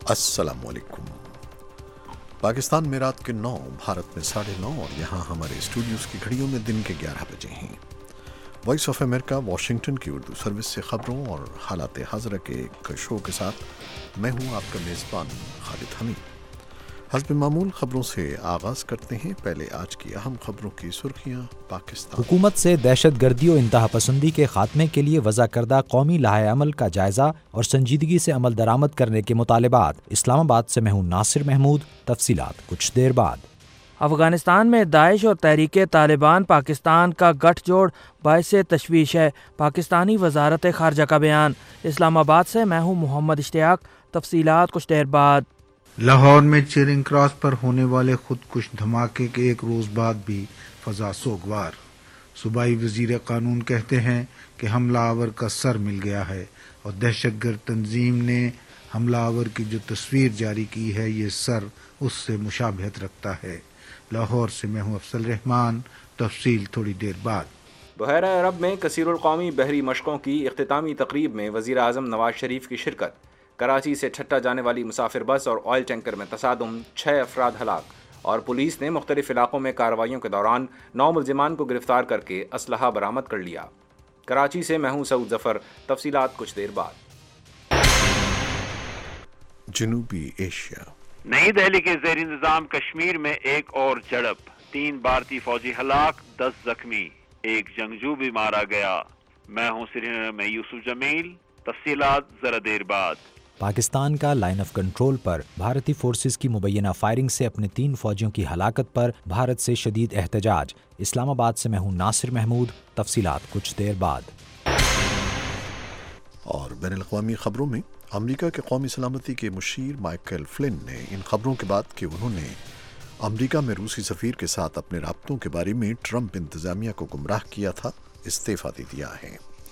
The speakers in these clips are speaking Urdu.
अस्सलाम वालेकुम। पाकिस्तान में रात के 9, भारत में 9:30 और यहाँ हमारे स्टूडियोज़ की घड़ियों में दिन के 11 बजे हैं। वॉइस ऑफ अमेरिका वाशिंगटन की उर्दू सर्विस से ख़बरों और हालात हाज़िरा के एक शो के साथ मैं हूँ आपका मेज़बान खालिद हमीद। हस्ब मामूल ख़बरों से आगाज़ करते हैं। पहले आज की अहम ख़बरों की सुर्खियाँ। पाकिस्तान हुकूमत से दहशत गर्दी और इंतहा पसंदी के खात्मे के लिए वज़ा करदा कौमी लाहे अमल का जायज़ा और संजीदगी से अमल दरामद करने के मुतालबात। इस्लामाबाद से मैं हूं नासिर महमूद। तफसीलात कुछ देर बाद। अफ़गानिस्तान में दाइश और तहरीक तालिबान पाकिस्तान का गठजोड़ बाइस तशवीश है। पाकिस्तानी वजारत ख़ारजा का बयान। इस्लामाबाद से मैं हूं मोहम्मद इश्तियाक। तफसीलात कुछ देर बाद। लाहौर में चेरिंग क्रॉस पर होने वाले खुदकुश धमाके के एक रोज़ बाद भी फ़ज़ा सोगवार। सूबाई वज़ीर क़ानून कहते हैं कि हमलावर का सर मिल गया है और दहशतगर्द तंजीम ने हमलावर की जो तस्वीर जारी की है ये सर उससे मुशाबहत रखता है। लाहौर से मैं हूँ अफसल रहमान। तफसील थोड़ी देर बाद। बहरा अरब में कसीरुल कौमी बहरी मशकों की इख्तितामी तकरीब में वज़ीर आज़म नवाज शरीफ की शिरकत। कराची से छट्टा जाने वाली मुसाफिर बस और ऑयल टैंकर में तसादुम, 6 अफराद हलाक। और पुलिस ने मुख्तलिफ इलाकों में कार्रवाइयों के दौरान 9 मुल्जिमान को गिरफ्तार करके असलहा बरामद कर लिया। कराची से मैं हूं सऊद जफर। तफसीलात कुछ देर बाद। जनूबी एशिया। नई दिल्ली के ज़ेर निज़ाम कश्मीर में एक और झड़प, 3 भारतीय फौजी हलाक, 10 जख्मी, एक जंगजू भी मारा गया। मैं हूं श्रीनगर में यूसुफ जमील। तफसीलात जरा देर बाद। पाकिस्तान का लाइन ऑफ कंट्रोल पर भारतीय फोर्सेस की मुबैना फायरिंग से अपने 3 फौजियों की हलाकत पर भारत से शदीद एहतजाज। इस्लामाबाद से मैं हूं नासिर महमूद। तफसीलात कुछ देर बाद। और बैनुल-अक़वामी ख़बरों में अमेरिका के कौमी सलामती के मुशीर माइकल फ्लिन ने इन खबरों के बाद कि उन्होंने अमेरिका में रूसी सफ़ीर के साथ अपने राब्तों के बारे में ट्रंप इंतज़ामिया को गुमराह किया था, इस्तीफ़ा दे दिया है।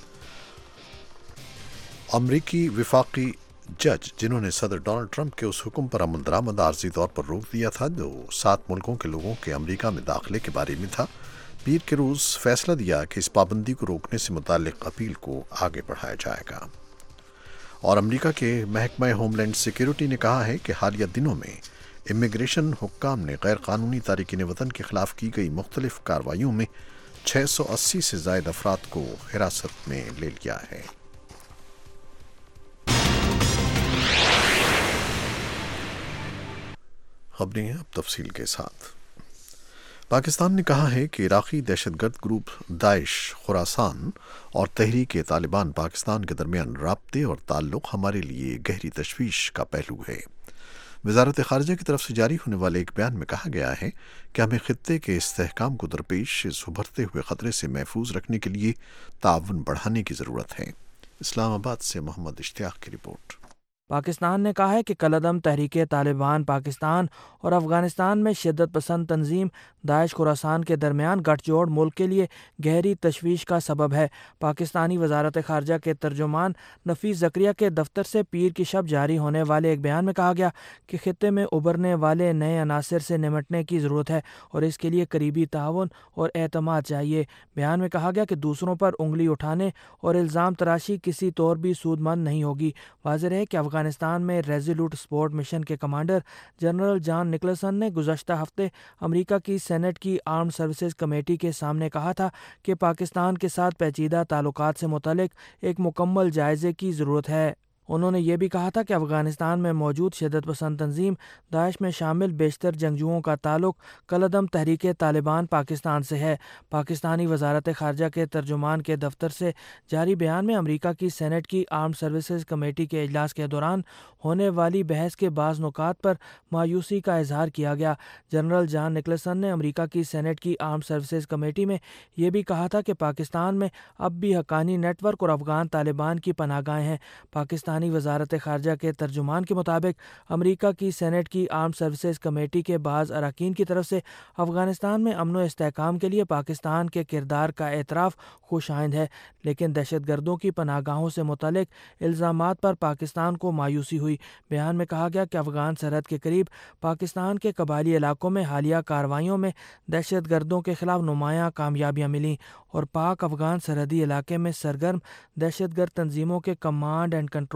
अमरीकी विफाकी जज जिन्होंने सदर डोनाल्ड ट्रंप के उस हुक्म पर अमल दरामद आर्जी तौर पर रोक दिया था जो 7 मुल्कों के लोगों के अमेरिका में दाखिले के बारे में था, पीर के रोज़ फैसला दिया कि इस पाबंदी को रोकने से मुताल्लिक़ अपील को आगे बढ़ाया जाएगा। और अमेरिका के महकमा होमलैंड सिक्योरिटी ने कहा है कि हालिया दिनों में इमिग्रेशन हुक्काम ने गैर कानूनी तारिकीन वतन के खिलाफ की गई मुख्तलिफ कार्रवाइयों में 680 से ज़ायद अफराद को हिरासत में ले लिया है। खबरें अब तफसील के साथ। पाकिस्तान ने कहा है कि इराक़ी दहशतगर्द ग्रुप दाइश, खुरासान और तहरीक तालिबान पाकिस्तान के दरमियान राब्ते और ताल्लुक़ हमारे लिए गहरी तशवीश का पहलू है। वज़ारत ख़ारिजा की तरफ से जारी होने वाले एक बयान में कहा गया है कि हमें ख़ित्ते के इस्तेहकाम को दरपेश इस उभरते हुए ख़तरे से महफूज रखने के लिए ताउन बढ़ाने की ज़रूरत है। इस्लामाबाद से मोहम्मद इश्तियाक की रिपोर्ट। पाकिस्तान ने कहा है कि कलअदम तहरीक तालिबान पाकिस्तान और अफ़गानिस्तान में शिद्दत पसंद तंजीम दाइश खुरासान के दरमियान गठजोड़ मुल्क के लिए गहरी तशवीश का सबब है। पाकिस्तानी वजारत ख़ारजा के तर्जुमान नफीस ज़करिया के दफ्तर से पीर की शब जारी होने वाले एक बयान में कहा गया कि खित्ते में उभरने वाले नए अनासर से निमटने की ज़रूरत है और इसके लिए करीबी ताउन और एतमाद चाहिए। बयान में कहा गया कि दूसरों पर उंगली उठाने और इल्ज़ाम तराशी किसी तौर भी सूदमंद नहीं होगी। वाज़ेह है कि अफगानिस्तान में रेजोल्यूट सपोर्ट मिशन के कमांडर जनरल जॉन निकलसन ने गुज़श्ता हफ्ते अमेरिका की सेनेट की आर्म्ड सर्विसेज कमेटी के सामने कहा था कि पाकिस्तान के साथ पेचीदा ताल्लुकात से मुतल्लिक एक मुकम्मल जायज़े की ज़रूरत है। उन्होंने ये भी कहा था कि अफ़गानिस्तान में मौजूद शिद्दत पसंद तंजीम दाइश में शामिल बेशतर जंगजुओं का ताल्लुक कलअदम तहरीक तालिबान पाकिस्तान से है। पाकिस्तानी वजारत ख़ारजा के तर्जुमान के दफ्तर से जारी बयान में अमेरिका की सेनेट की आर्म्ड सर्विसेज कमेटी के इजलास के दौरान होने वाली बहस के बाज़ नुकात पर मायूसी का इजहार किया गया। जनरल जॉन निकलसन ने अमेरिका की सेनेट की आर्म्ड सर्विसेज कमेटी में ये भी कहा था कि पाकिस्तान में अब भी हक्कानी नेटवर्क और अफ़गान तालिबान की पनाहगाहें हैं। पाकिस्तानी वजारत ख़ारजा के तर्जुमान के मुताबिक अमेरिका की सेनेट की आर्म्ड सर्विसेज कमेटी के बाज़ अरकान की तरफ से अफ़गानिस्तान में अमन व इस्तेहकाम के लिए पाकिस्तान के किरदार का एतराफ़ खुशाइंद है, लेकिन दहशतगर्दों की पनाहगाहों से मुतल्लिक इल्ज़ामात पर पाकिस्तान को मायूसी हुई। बयान में कहा गया कि अफ़गान सरहद के करीब पाकिस्तान के कबायली इलाकों में हालिया कार्रवाइयों में दहशतगर्दों के खिलाफ नुमायाँ कामयाबियाँ मिलीं और पाक अफ़गान सरहदी इलाके में सरगर्म दहशतगर्द तंजीमों के कमांड एंड कंट्रोल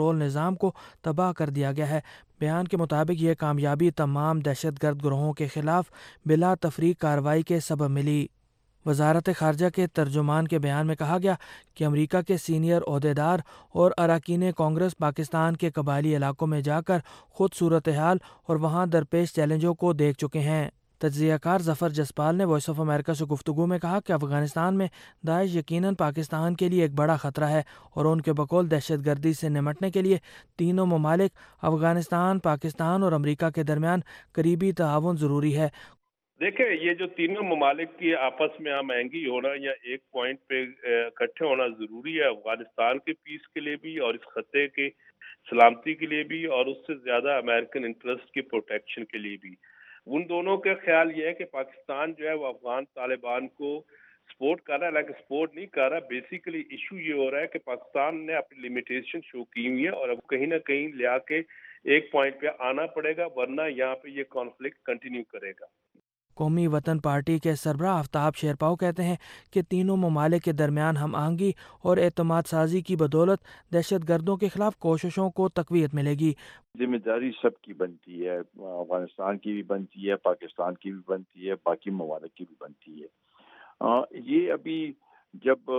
کنٹرول نظام کو تباہ کر دیا گیا ہے۔ بیان کے مطابق یہ کامیابی تمام دہشت گرد گروہوں کے خلاف بلا تفریق کارروائی کے سبب ملی۔ وزارت خارجہ کے ترجمان کے بیان میں کہا گیا کہ امریکہ کے سینئر عہدیدار اور اراکین کانگریس پاکستان کے قبائلی علاقوں میں جا کر خود صورتحال اور وہاں درپیش چیلنجوں کو دیکھ چکے ہیں۔ تجزیہ کار ظفر جسپال نے وائس آف امریکہ سے گفتگو میں کہا کہ افغانستان میں داعش یقیناً پاکستان کے لیے ایک بڑا خطرہ ہے اور ان کے بقول دہشت گردی سے نمٹنے کے لیے تینوں ممالک افغانستان، پاکستان اور امریکہ کے درمیان قریبی تعاون ضروری ہے۔ دیکھیں، یہ جو تینوں ممالک کی آپس میں ہم آہنگی ہونا یا ایک پوائنٹ پہ اکٹھے ہونا ضروری ہے، افغانستان کے پیس کے لیے بھی اور اس خطے کے سلامتی کے لیے بھی، اور اس سے زیادہ امریکن انٹرسٹ کی پروٹیکشن کے لیے بھی۔ ان دونوں کا خیال یہ ہے کہ پاکستان جو ہے وہ افغان طالبان کو سپورٹ کر رہا ہے، لیکن سپورٹ نہیں کر رہا۔ بیسیکلی ایشو یہ ہو رہا ہے کہ پاکستان نے اپنی لمیٹیشن شو کی ہوئی ہے اور اب کہیں نہ کہیں لیا کے ایک پوائنٹ پہ آنا پڑے گا، ورنہ یہاں پہ یہ کانفلکٹ کنٹینیو کرے گا۔ قومی وطن پارٹی کے سربراہ آفتاب شیرپاؤ کہتے ہیں کہ تینوں ممالک کے درمیان ہم آہنگی اور اعتماد سازی کی بدولت دہشت گردوں کے خلاف کوششوں کو تقویت ملے گی۔ ذمہ داری سب کی بنتی ہے، افغانستان کی بھی بنتی ہے، پاکستان کی بھی بنتی ہے، باقی ممالک کی بھی بنتی ہے۔ یہ ابھی جب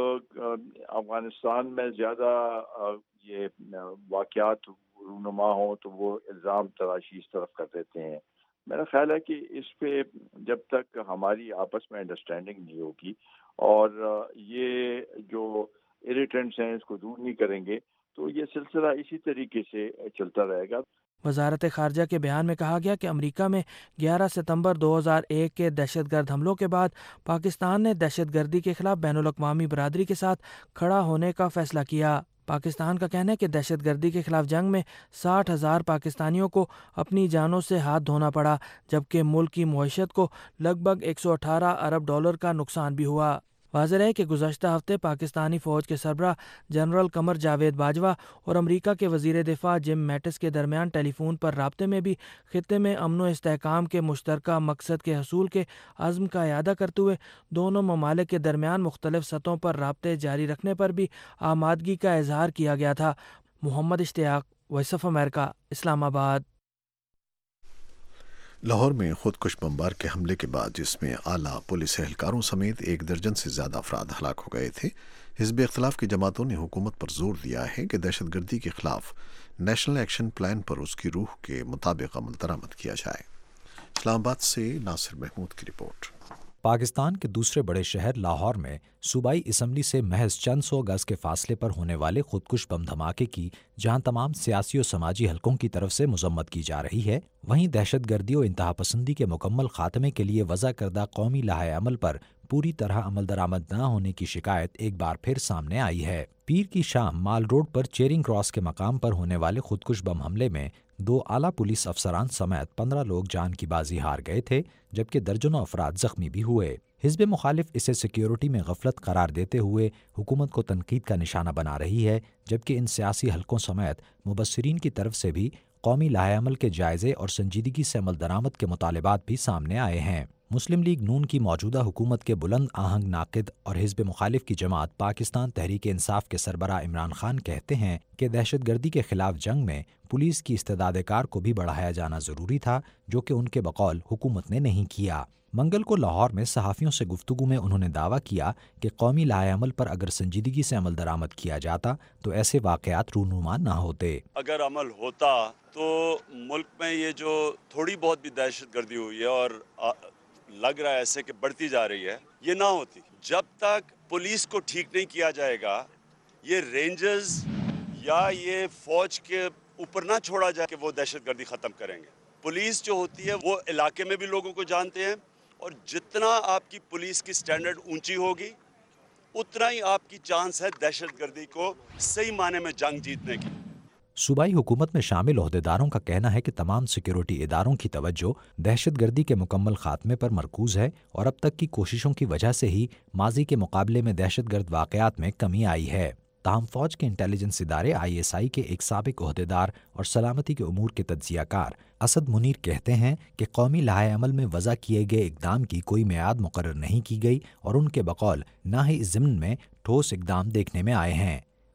افغانستان میں زیادہ یہ واقعات رونما ہوں تو وہ الزام تراشی اس طرف کر دیتے ہیں۔ میرا خیال ہے کہ اس پہ جب تک ہماری آپس میں انڈرسٹینڈنگ نہیں ہوگی اور یہ جو اریٹنٹس ہیں اس کو دور نہیں کریں گے تو یہ سلسلہ اسی طریقے سے چلتا رہے گا۔ وزارت خارجہ کے بیان میں کہا گیا کہ امریکہ میں 11 ستمبر 2001 کے دہشت گرد حملوں کے بعد پاکستان نے دہشت گردی کے خلاف بین الاقوامی برادری کے ساتھ کھڑا ہونے کا فیصلہ کیا۔ پاکستان کا کہنا ہے کہ دہشت گردی کے خلاف جنگ میں 60,000 پاکستانیوں کو اپنی جانوں سے ہاتھ دھونا پڑا، جبکہ ملک کی معیشت کو لگ بھگ 118 ارب ڈالر کا نقصان بھی ہوا۔ واضح ہے کہ گزشتہ ہفتے پاکستانی فوج کے سربراہ جنرل قمر جاوید باجوہ اور امریکہ کے وزیر دفاع جم میٹس کے درمیان ٹیلی فون پر رابطے میں بھی خطے میں امن و استحکام کے مشترکہ مقصد کے حصول کے عزم کا اعادہ کرتے ہوئے دونوں ممالک کے درمیان مختلف سطحوں پر رابطے جاری رکھنے پر بھی آمادگی کا اظہار کیا گیا تھا۔ محمد اشتیاق، voice of America, Islamabad. Lahore میں خودکش بمبار کے حملے کے بعد جس میں اعلیٰ پولیس اہلکاروں سمیت 1 درجن سے زیادہ افراد ہلاک ہو گئے تھے، حزب اختلاف کی جماعتوں نے حکومت پر زور دیا ہے کہ دہشت گردی کے خلاف نیشنل ایکشن پلان پر اس کی روح کے مطابق عمل درآمد کیا جائے۔ اسلام آباد سے ناصر محمود کی رپورٹ۔ پاکستان کے دوسرے بڑے شہر لاہور میں صوبائی اسمبلی سے محض چند سو گز کے فاصلے پر ہونے والے خودکش بم دھماکے کی جہاں تمام سیاسی و سماجی حلقوں کی طرف سے مذمت کی جا رہی ہے، وہیں دہشت گردی و انتہا پسندی کے مکمل خاتمے کے لیے وضع کردہ قومی لائحہ عمل پر پوری طرح عمل درآمد نہ ہونے کی شکایت ایک بار پھر سامنے آئی ہے۔ پیر کی شام مال روڈ پر چیرنگ کراس کے مقام پر ہونے والے خودکش بم حملے میں 2 اعلیٰ پولیس افسران سمیت 15 لوگ جان کی بازی ہار گئے تھے، جبکہ درجنوں افراد زخمی بھی ہوئے۔ حزب مخالف اسے سیکیورٹی میں غفلت قرار دیتے ہوئے حکومت کو تنقید کا نشانہ بنا رہی ہے، جبکہ ان سیاسی حلقوں سمیت مبصرین کی طرف سے بھی قومی لائحہ عمل کے جائزے اور سنجیدگی سے عمل درآمد کے مطالبات بھی سامنے آئے ہیں۔ مسلم لیگ نون کی موجودہ حکومت کے بلند آہنگ ناقد اور حزب مخالف کی جماعت پاکستان تحریک انصاف کے سربراہ عمران خان کہتے ہیں کہ دہشت گردی کے خلاف جنگ میں پولیس کی استعداد کار کو بھی بڑھایا جانا ضروری تھا، جو کہ ان کے بقول حکومت نے نہیں کیا۔ منگل کو لاہور میں صحافیوں سے گفتگو میں انہوں نے دعویٰ کیا کہ قومی لائحہ عمل پر اگر سنجیدگی سے عمل درآمد کیا جاتا تو ایسے واقعات رونما نہ ہوتے۔ اگر عمل ہوتا تو ملک میں یہ جو تھوڑی بہت بھی دہشت گردی ہوئی ہے اور لگ رہا ہے ایسے کہ بڑھتی جا رہی ہے، یہ نہ ہوتی۔ جب تک پولیس کو ٹھیک نہیں کیا جائے گا، یہ رینجرز یا یہ فوج کے اوپر نہ چھوڑا جائے کہ وہ دہشت گردی ختم کریں گے۔ پولیس جو ہوتی ہے وہ علاقے میں بھی لوگوں کو جانتے ہیں، اور جتنا آپ کی پولیس کی سٹینڈرڈ اونچی ہوگی اتنا ہی آپ کی چانس ہے دہشت گردی کو صحیح معنی میں جنگ جیتنے کی۔ صوبائی حکومت میں شامل عہدیداروں کا کہنا ہے کہ تمام سیکیورٹی اداروں کی توجہ دہشت گردی کے مکمل خاتمے پر مرکوز ہے اور اب تک کی کوششوں کی وجہ سے ہی ماضی کے مقابلے میں دہشت گرد واقعات میں کمی آئی ہے۔ تاہم فوج کے انٹیلیجنس ادارے ISI کے ایک سابق عہدیدار اور سلامتی کے امور کے تجزیہ کار اسد منیر کہتے ہیں کہ قومی لائحہ عمل میں وضع کیے گئے اقدام کی کوئی میعاد مقرر نہیں کی گئی اور ان کے بقول نہ ہی اس ضمن میں ٹھوس اقدام دیکھنے میں آئے ہیں۔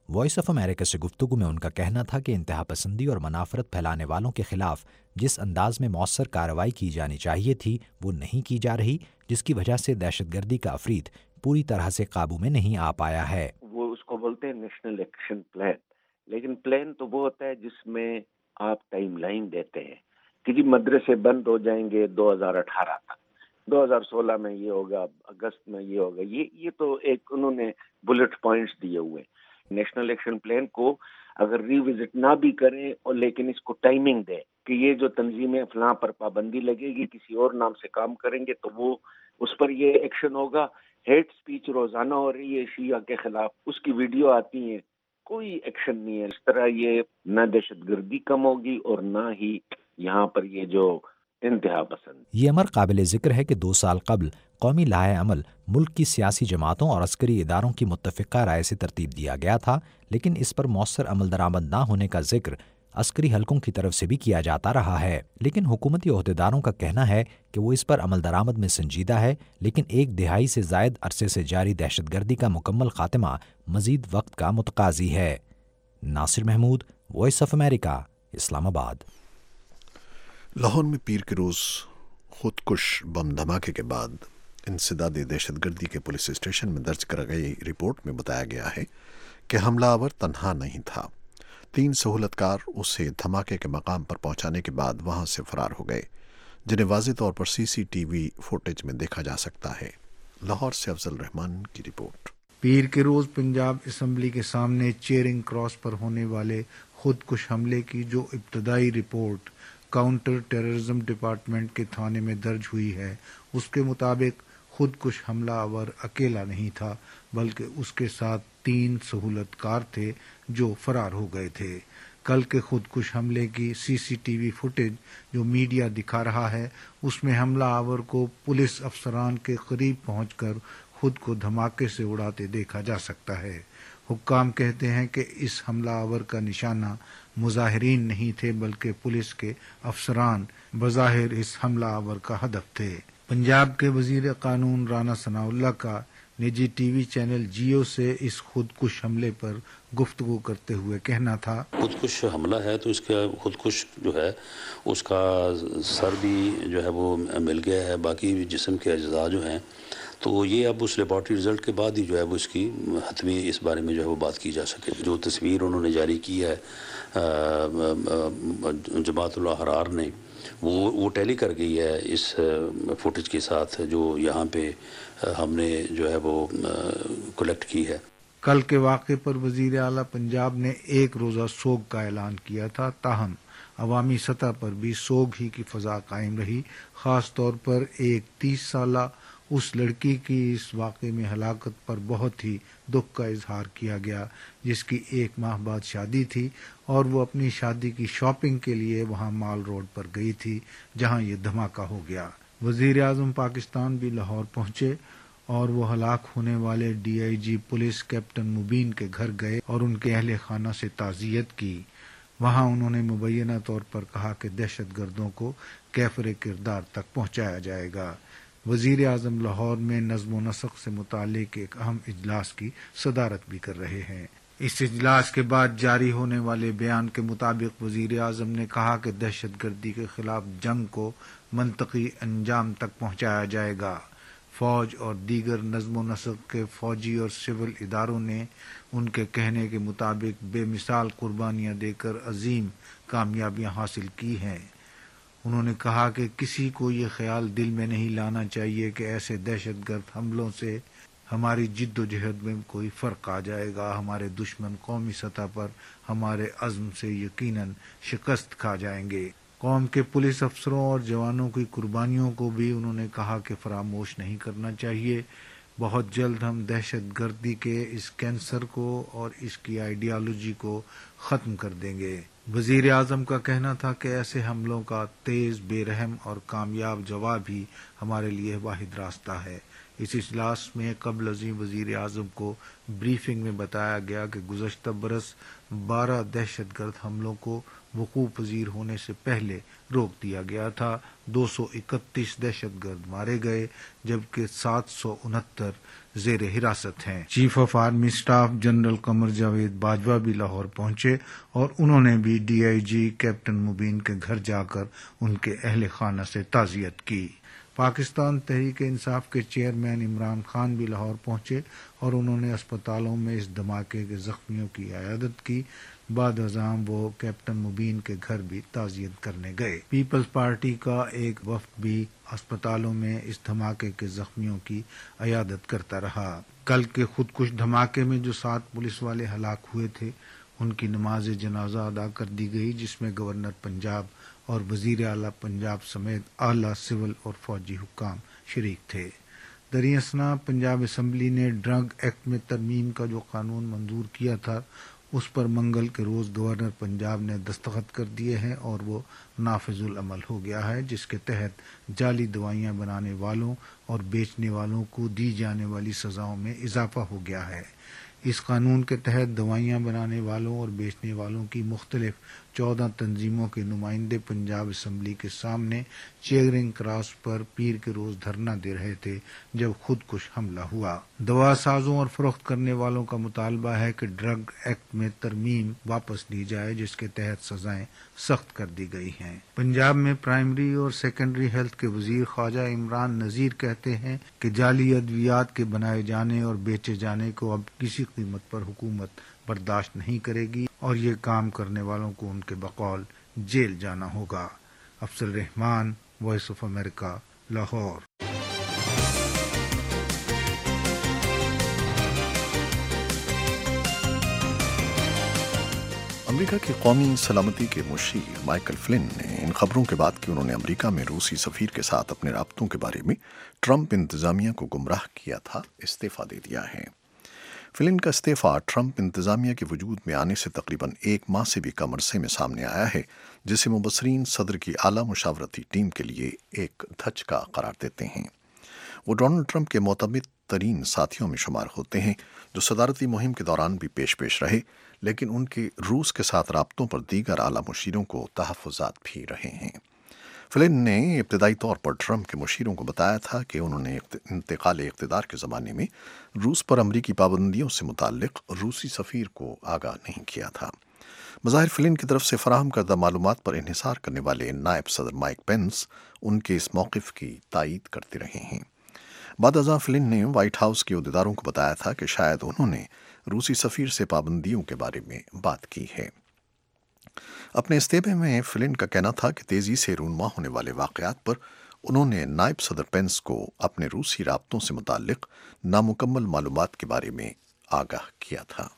وائس آف امریکہ سے گفتگو میں ان کا کہنا تھا کہ انتہا پسندی اور منافرت پھیلانے والوں کے خلاف جس انداز میں مؤثر کارروائی کی جانی چاہیے تھی وہ نہیں کی جا رہی، جس کی وجہ سے دہشت گردی کا عفریت پوری طرح سے قابو میں نہیں آ پایا ہے۔ وہ اس کو بولتے ہیں نیشنل ایکشن پلان، لیکن پلان تو وہ ہوتا ہے جس میں آپ ٹائم لائن دیتے ہیں کہ جی مدرسے بند ہو جائیں گے 2018 تک، 2016 میں یہ ہوگا، اگست میں یہ ہوگا، یہ تو ایک انہوں نے بلٹ پوائنٹس دیے ہوئے۔ نیشنل ایکشن پلان کو اگر ری وزٹ نہ بھی کریں اور لیکن اس کو ٹائمنگ دیں کہ یہ جو تنظیمیں فلاں پر پابندی لگے گی، کسی اور نام سے کام کریں گے تو وہ اس پر یہ ایکشن ہوگا۔ ہیٹ سپیچ روزانہ ہو رہی ہے شیعہ کے خلاف، اس کی ویڈیو آتی ہیں، کوئی ایکشن نہیں ہے۔ اس طرح یہ نہ دہشت گردی کم ہوگی اور نہ ہی یہاں پر یہ جو انتہا پسند۔ یہ امر قابل ذکر ہے کہ 2 سال قبل قومی لائحہ عمل ملک کی سیاسی جماعتوں اور عسکری اداروں کی متفقہ رائے سے ترتیب دیا گیا تھا، لیکن اس پر مؤثر عمل درآمد نہ ہونے کا ذکر عسکری حلقوں کی طرف سے بھی کیا جاتا رہا ہے۔ لیکن حکومتی عہدیداروں کا کہنا ہے کہ وہ اس پر عمل درآمد میں سنجیدہ ہے، لیکن 1 دہائی سے زائد عرصے سے جاری دہشت گردی کا مکمل خاتمہ مزید وقت کا متقاضی ہے۔ Nasir Mahmood, Voice of America, Islamabad. Lahore میں پیر کے روز خودکش بم دھماکے کے بعد انسدادی دہشت گردی کے پولیس اسٹیشن میں درج کرائی گئی رپورٹ میں بتایا گیا ہے کہ حملہ آور تنہا نہیں تھا، 3 سہولت کار اسے دھماکے کے مقام پر پہنچانے کے بعد وہاں سے فرار ہو گئے، جنہیں واضح طور پر CCTV فوٹیج میں دیکھا جا سکتا ہے۔ لاہور سے افضل رحمان کی رپورٹ۔ پیر کے روز پنجاب اسمبلی کے سامنے چیرنگ کراس پر ہونے والے خودکش حملے کی جو ابتدائی رپورٹ کاؤنٹر ٹیررزم ڈپارٹمنٹ کے تھانے میں درج ہوئی ہے، اس کے مطابق خودکش حملہ آور اکیلا نہیں تھا بلکہ اس کے ساتھ 3 سہولت کار تھے جو فرار ہو گئے تھے۔ کل کے خودکش حملے کی CCTV فوٹیج جو میڈیا دکھا رہا ہے، اس میں حملہ آور کو پولیس افسران کے قریب پہنچ کر خود کو دھماکے سے اڑاتے دیکھا جا سکتا ہے۔ حکام کہتے ہیں کہ اس حملہ آور کا نشانہ مظاہرین نہیں تھے بلکہ پولیس کے افسران بظاہر اس حملہ آور کا ہدف تھے۔ پنجاب کے وزیر قانون رانا ثناءاللہ کا نجی ٹی وی چینل جیو سے اس خودکش حملے پر گفتگو کرتے ہوئے کہنا تھا، خودکش حملہ ہے تو اس کا خودکش جو ہے اس کا سر بھی جو ہے وہ مل گیا ہے، باقی جسم کے اجزاء جو ہیں تو یہ اب اس لیبارٹری رزلٹ کے بعد ہی جو ہے وہ اس کی حتمی اس بارے میں جو ہے وہ بات کی جا سکے۔ جو تصویر انہوں نے جاری کی ہے جماعت الاحرار نے، وہ ٹیلی کر گئی ہے اس فوٹیج کے ساتھ جو یہاں پہ ہم نے جو ہے وہ کلیکٹ کی ہے۔ کل کے واقعے پر وزیر اعلیٰ پنجاب نے 1 روزہ سوگ کا اعلان کیا تھا، تاہم عوامی سطح پر بھی سوگ ہی کی فضا قائم رہی، خاص طور پر ایک 30 سالہ اس لڑکی کی اس واقعے میں ہلاکت پر بہت ہی دکھ کا اظہار کیا گیا، جس کی 1 ماہ بعد شادی تھی اور وہ اپنی شادی کی شاپنگ کے لیے وہاں مال روڈ پر گئی تھی جہاں یہ دھماکہ ہو گیا۔ وزیر اعظم پاکستان بھی لاہور پہنچے اور وہ ہلاک ہونے والے DIG پولیس کیپٹن مبین کے گھر گئے اور ان کے اہل خانہ سے تعزیت کی۔ وہاں انہوں نے مبینہ طور پر کہا کہ دہشت گردوں کو کیفر کردار تک پہنچایا جائے گا۔ وزیر اعظم لاہور میں نظم و نسق سے متعلق ایک اہم اجلاس کی صدارت بھی کر رہے ہیں۔ اس اجلاس کے بعد جاری ہونے والے بیان کے مطابق وزیر اعظم نے کہا کہ دہشت گردی کے خلاف جنگ کو منطقی انجام تک پہنچایا جائے گا۔ فوج اور دیگر نظم و نسق کے فوجی اور سول اداروں نے ان کے کہنے کے مطابق بے مثال قربانیاں دے کر عظیم کامیابیاں حاصل کی ہیں۔ انہوں نے کہا کہ کسی کو یہ خیال دل میں نہیں لانا چاہیے کہ ایسے دہشت گرد حملوں سے ہماری جد و جہد میں کوئی فرق آ جائے گا۔ ہمارے دشمن قومی سطح پر ہمارے عزم سے یقیناً شکست کھا جائیں گے۔ قوم کے پولیس افسروں اور جوانوں کی قربانیوں کو بھی انہوں نے کہا کہ فراموش نہیں کرنا چاہیے۔ بہت جلد ہم دہشت گردی کے اس کینسر کو اور اس کی آئیڈیالوجی کو ختم کر دیں گے۔ وزیر اعظم کا کہنا تھا کہ ایسے حملوں کا تیز، بے رحم اور کامیاب جواب ہی ہمارے لیے واحد راستہ ہے۔ اس اجلاس میں قبل ازیں وزیر اعظم کو بریفنگ میں بتایا گیا کہ گزشتہ برس 12 دہشت گرد حملوں کو وقوع پذیر ہونے سے پہلے روک دیا گیا تھا۔ 231 دہشت گرد مارے گئے جبکہ 769 زیر حراست ہیں۔ Chief of army staff general Qamar Javed Bajwa بھی لاہور پہنچے اور انہوں نے بھی ڈی آئی جی کیپٹن مبین کے گھر جا کر ان کے اہل خانہ سے تعزیت کی۔ پاکستان تحریک انصاف کے چیئرمین عمران خان بھی لاہور پہنچے اور انہوں نے اسپتالوں میں اس دھماکے کے زخمیوں کی عیادت کی۔ بعد ازاں وہ کیپٹن مبین کے گھر بھی تعزیت کرنے گئے۔ پیپلز پارٹی کا ایک وفد بھی اسپتالوں میں اس دھماکے کے زخمیوں کی عیادت کرتا رہا۔ کل کے خودکش دھماکے میں جو 7 پولیس والے ہلاک ہوئے تھے ان کی نماز جنازہ ادا کر دی گئی، جس میں گورنر پنجاب اور وزیر اعلیٰ پنجاب سمیت اعلیٰ سول اور فوجی حکام شریک تھے۔ دریں اثنا پنجاب اسمبلی نے ڈرگ ایکٹ میں ترمیم کا جو قانون منظور کیا تھا اس پر منگل کے روز گورنر پنجاب نے دستخط کر دیے ہیں اور وہ نافذ العمل ہو گیا ہے، جس کے تحت جعلی دوائیاں بنانے والوں اور بیچنے والوں کو دی جانے والی سزاؤں میں اضافہ ہو گیا ہے۔ اس قانون کے تحت دوائیاں بنانے والوں اور بیچنے والوں کی مختلف 14 تنظیموں کے نمائندے پنجاب اسمبلی کے سامنے چیئرنگ کراس پر پیر کے روز دھرنا دے رہے تھے جب خودکش حملہ ہوا۔ دوا سازوں اور فروخت کرنے والوں کا مطالبہ ہے کہ ڈرگ ایکٹ میں ترمیم واپس لی جائے، جس کے تحت سزائیں سخت کر دی گئی ہیں۔ پنجاب میں پرائمری اور سیکنڈری ہیلتھ کے وزیر خواجہ عمران نذیر کہتے ہیں کہ جعلی ادویات کے بنائے جانے اور بیچے جانے کو اب کسی قیمت پر حکومت برداشت نہیں کرے گی اور یہ کام کرنے والوں کو ان کے بقول جیل جانا ہوگا۔ Afzal Rahman, Voice of America, Lahore. امریکہ کی قومی سلامتی کے مشیر مائیکل فلن نے ان خبروں کے بعد کہ انہوں نے امریکہ میں روسی سفیر کے ساتھ اپنے رابطوں کے بارے میں ٹرمپ انتظامیہ کو گمراہ کیا تھا، استعفیٰ دے دیا ہے۔ فلن کا استعفیٰ ٹرمپ انتظامیہ کے وجود میں آنے سے تقریباً 1 ماہ سے بھی کم عرصے میں سامنے آیا ہے، جسے مبصرین صدر کی اعلیٰ مشاورتی ٹیم کے لیے ایک دھچکا قرار دیتے ہیں۔ وہ ڈونلڈ ٹرمپ کے معتمد ترین ساتھیوں میں شمار ہوتے ہیں، جو صدارتی مہم کے دوران بھی پیش رہے، لیکن ان کے روس کے ساتھ رابطوں پر دیگر اعلیٰ مشیروں کو تحفظات بھی رہے ہیں۔ فلن نے ابتدائی طور پر ٹرمپ کے مشیروں کو بتایا تھا کہ انہوں نے انتقال اقتدار کے زمانے میں روس پر امریکی پابندیوں سے متعلق روسی سفیر کو آگاہ نہیں کیا تھا۔ بظاہر فلن کی طرف سے فراہم کردہ معلومات پر انحصار کرنے والے نائب صدر مائک پینس ان کے اس موقف کی تائید کرتے رہے ہیں۔ بعد ازاں فلن نے وائٹ ہاؤس کے عہدیداروں کو بتایا تھا کہ شاید انہوں نے روسی سفیر سے پابندیوں کے بارے میں بات کی ہے۔ اپنے استعفے میں فلن کا کہنا تھا کہ تیزی سے رونما ہونے والے واقعات پر انہوں نے نائب صدر پینس کو اپنے روسی رابطوں سے متعلق نامکمل معلومات کے بارے میں آگاہ کیا تھا۔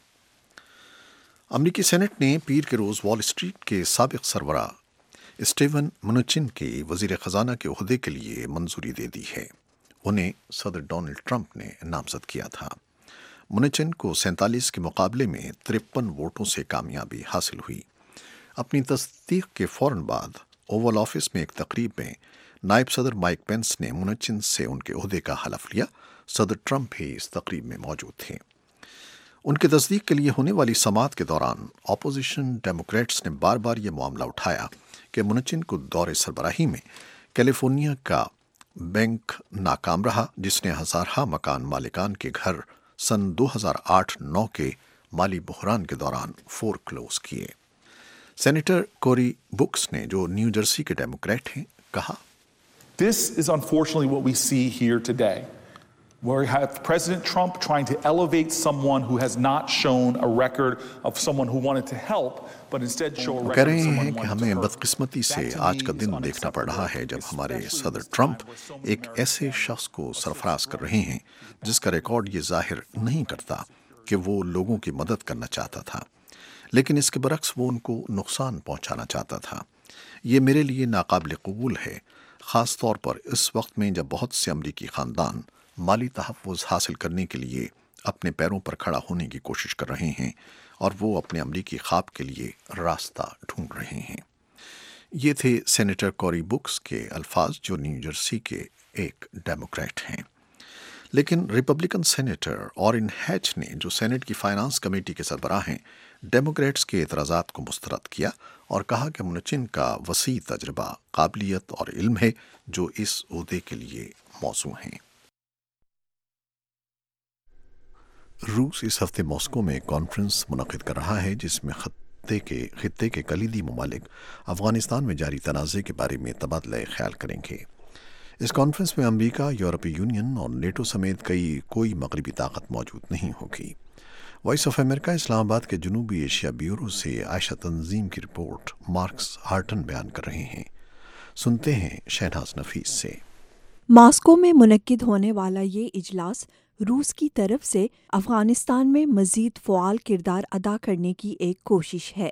امریکی سینٹ نے پیر کے روز وال اسٹریٹ کے سابق سربراہ اسٹیون منوچن کے وزیر خزانہ کے عہدے کے لیے منظوری دے دی ہے۔ انہیں صدر ڈونلڈ ٹرمپ نے نامزد کیا تھا۔ منوچن کو 47 کے مقابلے میں 53 ووٹوں سے کامیابی حاصل ہوئی۔ اپنی تصدیق کے فوراً بعد اوول آفس میں ایک تقریب میں نائب صدر مائک پینس نے منوچن سے ان کے عہدے کا حلف لیا۔ صدر ٹرمپ بھی اس تقریب میں موجود تھے۔ ان کی تصدیق کے لیے ہونے والی سماعت کے دوران اپوزیشن ڈیموکریٹس نے بار بار یہ معاملہ اٹھایا کہ منوچن کو دور سربراہی میں کیلیفورنیا کا بینک ناکام رہا، جس نے ہزارہ مکان مالکان کے گھر سن 2008-9 کے مالی بحران کے دوران فورکلوز کیے۔ سینیٹر کوری بکس نے، جو نیو جرسی کے ڈیموکریٹ ہیں، کہا This is unfortunately what we see here today, where we have President Trump trying to elevate someone who has not shown a record of someone who wanted to help, but instead show a وہ record کہہ of رہے someone ہیں who کہ wanted ہمیں to hurt. بدقسمتی سے آج کا دن دیکھنا پڑ رہا ہے جب ہمارے صدر ٹرمپ ایک ایسے شخص کو سرفراز کر رہے ہیں جس کا ریکارڈ یہ ظاہر نہیں کرتا کہ وہ لوگوں کی مدد کرنا چاہتا تھا، لیکن اس کے برعکس وہ ان کو نقصان پہنچانا چاہتا تھا۔ یہ میرے لیے ناقابل قبول ہے، خاص طور پر اس وقت میں جب بہت سے امریکی خاندان مالی تحفظ حاصل کرنے کے لیے اپنے پیروں پر کھڑا ہونے کی کوشش کر رہے ہیں اور وہ اپنے امریکی خواب کے لیے راستہ ڈھونڈ رہے ہیں۔ یہ تھے سینیٹر کوری بکس کے الفاظ، جو نیو جرسی کے ایک ڈیموکریٹ ہیں۔ لیکن ریپبلکن سینیٹر اورین ہیچ نے، جو سینٹ کی فائنانس کمیٹی کے سربراہ ہیں، ڈیموکریٹس کے اعتراضات کو مسترد کیا اور کہا کہ منچن کا وسیع تجربہ، قابلیت اور علم ہے جو اس عہدے کے لیے موزوں ہیں۔ روس اس ہفتے ماسکو میں ایک کانفرنس منعقد کر رہا ہے جس میں خطے کے کلیدی ممالک افغانستان میں جاری تنازع کے بارے میں تبادلہ خیال کریں گے۔ اس کانفرنس میں امریکہ، یورپی یونین اور نیٹو سمیت کوئی مغربی طاقت موجود نہیں ہوگی۔ وائس آف امریکہ اسلام آباد کے جنوبی ایشیا بیورو سے عائشہ تنظیم کی رپورٹ مارکس ہارٹن بیان کر رہے ہیں۔ سنتے ہیں شہناز نفیس سے۔ ماسکو میں منعقد ہونے والا یہ اجلاس روس کی طرف سے افغانستان میں مزید فعال کردار ادا کرنے کی ایک کوشش ہے۔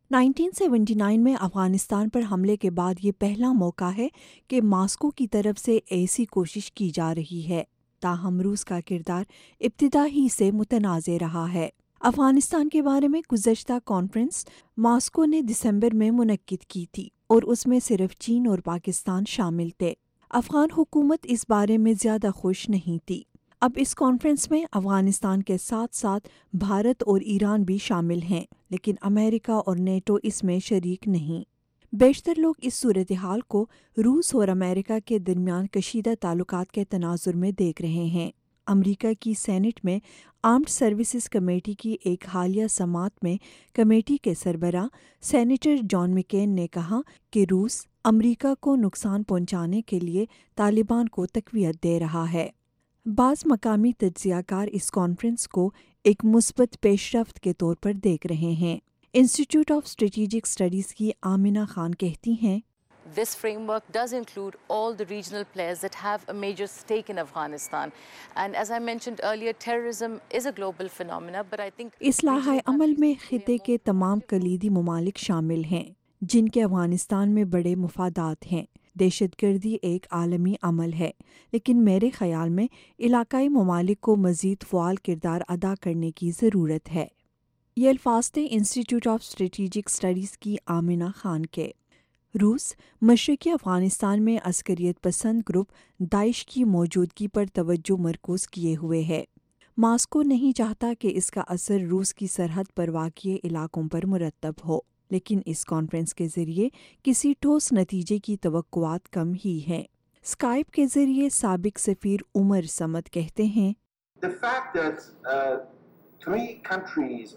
1979 میں افغانستان پر حملے کے بعد یہ پہلا موقع ہے کہ ماسکو کی طرف سے ایسی کوشش کی جا رہی ہے، تاہم روس کا کردار ابتدا ہی سے متنازع رہا ہے۔ افغانستان کے بارے میں گزشتہ کانفرنس ماسکو نے دسمبر میں منعقد کی تھی اور اس میں صرف چین اور پاکستان شامل تھے۔ افغان حکومت اس بارے میں زیادہ خوش نہیں تھی۔ اب اس کانفرنس میں افغانستان کے ساتھ ساتھ بھارت اور ایران بھی شامل ہیں، لیکن امریکہ اور نیٹو اس میں شریک نہیں۔ بیشتر لوگ اس صورتحال کو روس اور امریکہ کے درمیان کشیدہ تعلقات کے تناظر میں دیکھ رہے ہیں۔ امریکہ کی سینٹ میں آرمڈ سروسز کمیٹی کی ایک حالیہ سماعت میں کمیٹی کے سربراہ سینیٹر جان مکین نے کہا کہ روس امریکہ کو نقصان پہنچانے کے لیے طالبان کو تقویت دے رہا ہے۔ بعض مقامی تجزیہ کار اس کانفرنس کو ایک مثبت پیش رفت کے طور پر دیکھ رہے ہیں۔ انسٹیٹیوٹ آف اسٹریٹجک اسٹڈیز کی آمنہ خان کہتی ہیں، This framework does include all the regional players that have a major stake in Afghanistan. And as I mentioned earlier, terrorism is a global phenomena, but I think اصلاح عمل میں خطے کے تمام کلیدی ممالک شامل ہیں جن کے افغانستان میں بڑے مفادات ہیں۔ دہشت گردی ایک عالمی عمل ہے، لیکن میرے خیال میں علاقائی ممالک کو مزید فعال کردار ادا کرنے کی ضرورت ہے۔ یہ الفاظ تھے انسٹیٹیوٹ آف اسٹریٹجک اسٹڈیز کی آمنہ خان کے۔ روس مشرقی افغانستان میں عسکریت پسند گروپ داعش کی موجودگی پر توجہ مرکوز کیے ہوئے ہے۔ ماسکو نہیں چاہتا کہ اس کا اثر روس کی سرحد پر واقع علاقوں پر مرتب ہو، لیکن اس کانفرنس کے ذریعے کسی ٹھوس نتیجے کی توقعات کم ہی ہیں۔ اسکائپ کے ذریعے سابق سفیر عمر صمد کہتے ہیں، The fact that 3 countries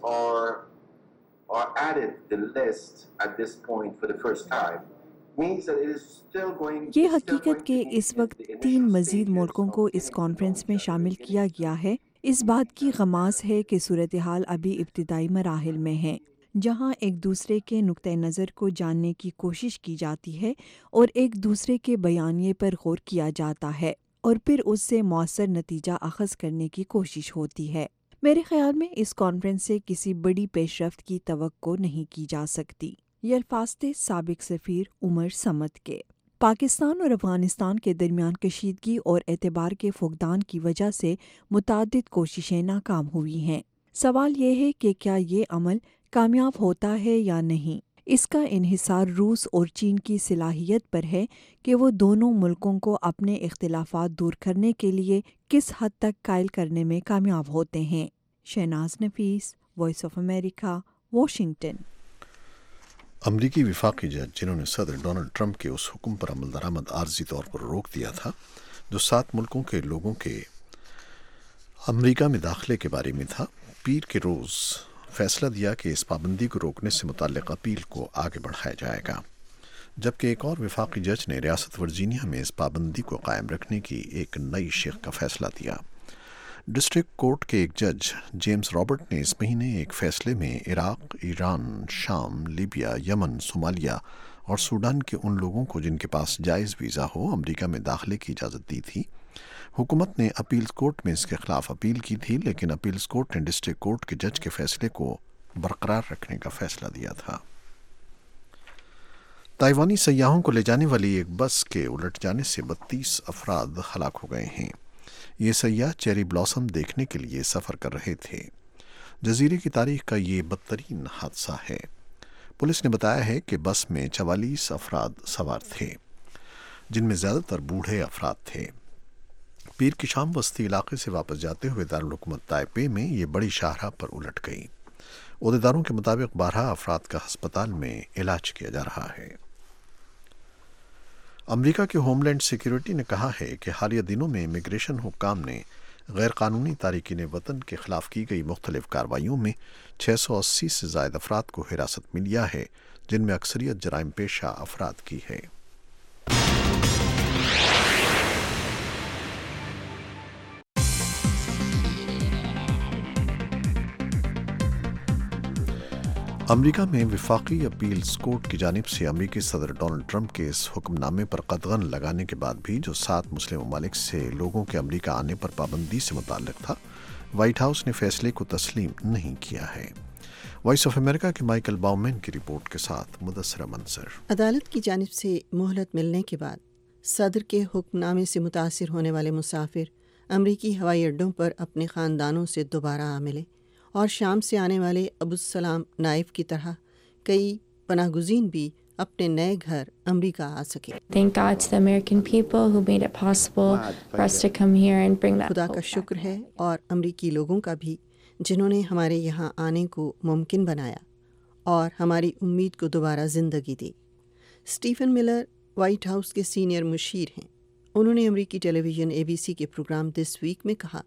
are added to the list at this point for the first time means that it is still going یہ حقیقت کہ اس وقت 3 مزید ملکوں کو اس کانفرنس میں شامل کیا گیا ہے، اس بات کی غماز ہے کہ صورتحال ابھی ابتدائی مراحل میں ہے، جہاں ایک دوسرے کے نقطہ نظر کو جاننے کی کوشش کی جاتی ہے اور ایک دوسرے کے بیانیے پر غور کیا جاتا ہے اور پھر اس سے مؤثر نتیجہ اخذ کرنے کی کوشش ہوتی ہے۔ میرے خیال میں اس کانفرنس سے کسی بڑی پیش رفت کی توقع نہیں کی جا سکتی۔ یہ الفاظ تھے سابق سفیر عمر صمد کے۔ پاکستان اور افغانستان کے درمیان کشیدگی اور اعتبار کے فقدان کی وجہ سے متعدد کوششیں ناکام ہوئی ہیں۔ سوال یہ ہے کہ کیا یہ عمل کامیاب ہوتا ہے یا نہیں۔ اس کا انحصار روس اور چین کی صلاحیت پر ہے کہ وہ دونوں ملکوں کو اپنے اختلافات دور کرنے کے لیے کس حد تک قائل کرنے میں کامیاب ہوتے ہیں۔ Shahnaz Nafees, Voice of America, Washington. امریکی وفاقی جج جنہوں نے صدر ڈونلڈ ٹرمپ کے اس حکم پر عمل درآمد عارضی طور پر روک دیا تھا جو 7 ملکوں کے لوگوں کے امریکہ میں داخلے کے بارے میں تھا، پیر کے روز فیصلہ دیا کہ اس پابندی کو روکنے سے متعلق اپیل کو آگے بڑھایا جائے گا، جبکہ ایک اور وفاقی جج نے ریاست ورجینیا میں اس پابندی کو قائم رکھنے کی ایک نئی شق کا فیصلہ دیا۔ ڈسٹرکٹ کورٹ کے ایک جج جیمز رابرٹ نے اس مہینے ایک فیصلے میں عراق، ایران، شام، لیبیا، یمن، صومالیہ اور سوڈان کے ان لوگوں کو جن کے پاس جائز ویزا ہو امریکہ میں داخلے کی اجازت دی تھی۔ حکومت نے اپیلز کورٹ میں اس کے خلاف اپیل کی تھی، لیکن اپیلز کورٹ نے ڈسٹرکٹ کورٹ کے جج کے فیصلے کو برقرار رکھنے کا فیصلہ دیا تھا۔ تائیوانی سیاحوں کو لے جانے والی ایک بس کے الٹ جانے سے 32 افراد ہلاک ہو گئے ہیں۔ یہ سیاح چیری بلاسم دیکھنے کے لیے سفر کر رہے تھے۔ جزیرے کی تاریخ کا یہ بدترین حادثہ ہے۔ پولیس نے بتایا ہے کہ بس میں 44 افراد سوار تھے، جن میں زیادہ تر بوڑھے افراد تھے۔ پیر کی شام وسطی علاقے سے واپس جاتے ہوئے دارالحکومت تائپے میں یہ بڑی شاہراہ پر الٹ گئی۔ عہدیداروں کے مطابق 12 افراد کا ہسپتال میں علاج کیا جا رہا ہے۔ امریکہ کے ہوم لینڈ سیکیورٹی نے کہا ہے کہ حالیہ دنوں میں امیگریشن حکام نے غیر قانونی تارکین وطن کے خلاف کی گئی مختلف کارروائیوں میں 680 سے زائد افراد کو حراست میں لیا ہے، جن میں اکثریت جرائم پیشہ افراد کی ہے۔ امریکہ میں وفاقی اپیلز کورٹ کی جانب سے امریکی صدر ڈونلڈ ٹرمپ کے اس حکم نامے پر قدغن لگانے کے بعد بھی جو 7 مسلم ممالک سے لوگوں کے امریکہ آنے پر پابندی سے متعلق تھا، وائٹ ہاؤس نے فیصلے کو تسلیم نہیں کیا ہے۔ وائس آف امریکہ کے مائیکل باؤمین کی رپورٹ کے ساتھ مدثرہ منصر۔ عدالت کی جانب سے مہلت ملنے کے بعد صدر کے حکم نامے سے متاثر ہونے والے مسافر امریکی ہوائی اڈوں پر اپنے خاندانوں سے دوبارہ آ ملے اور شام سے آنے والے ابوالسلام نائف کی طرح کئی پناہ گزین بھی اپنے نئے گھر امریکہ آ سکے۔ خدا کا شکر ہے اور امریکی لوگوں کا بھی جنہوں نے ہمارے یہاں آنے کو ممکن بنایا اور ہماری امید کو دوبارہ زندگی دی۔ اسٹیفن ملر وائٹ ہاؤس کے سینئر مشیر ہیں۔ انہوں نے امریکی ٹیلی ویژن ABC کے پروگرام دس ویک میں کہا،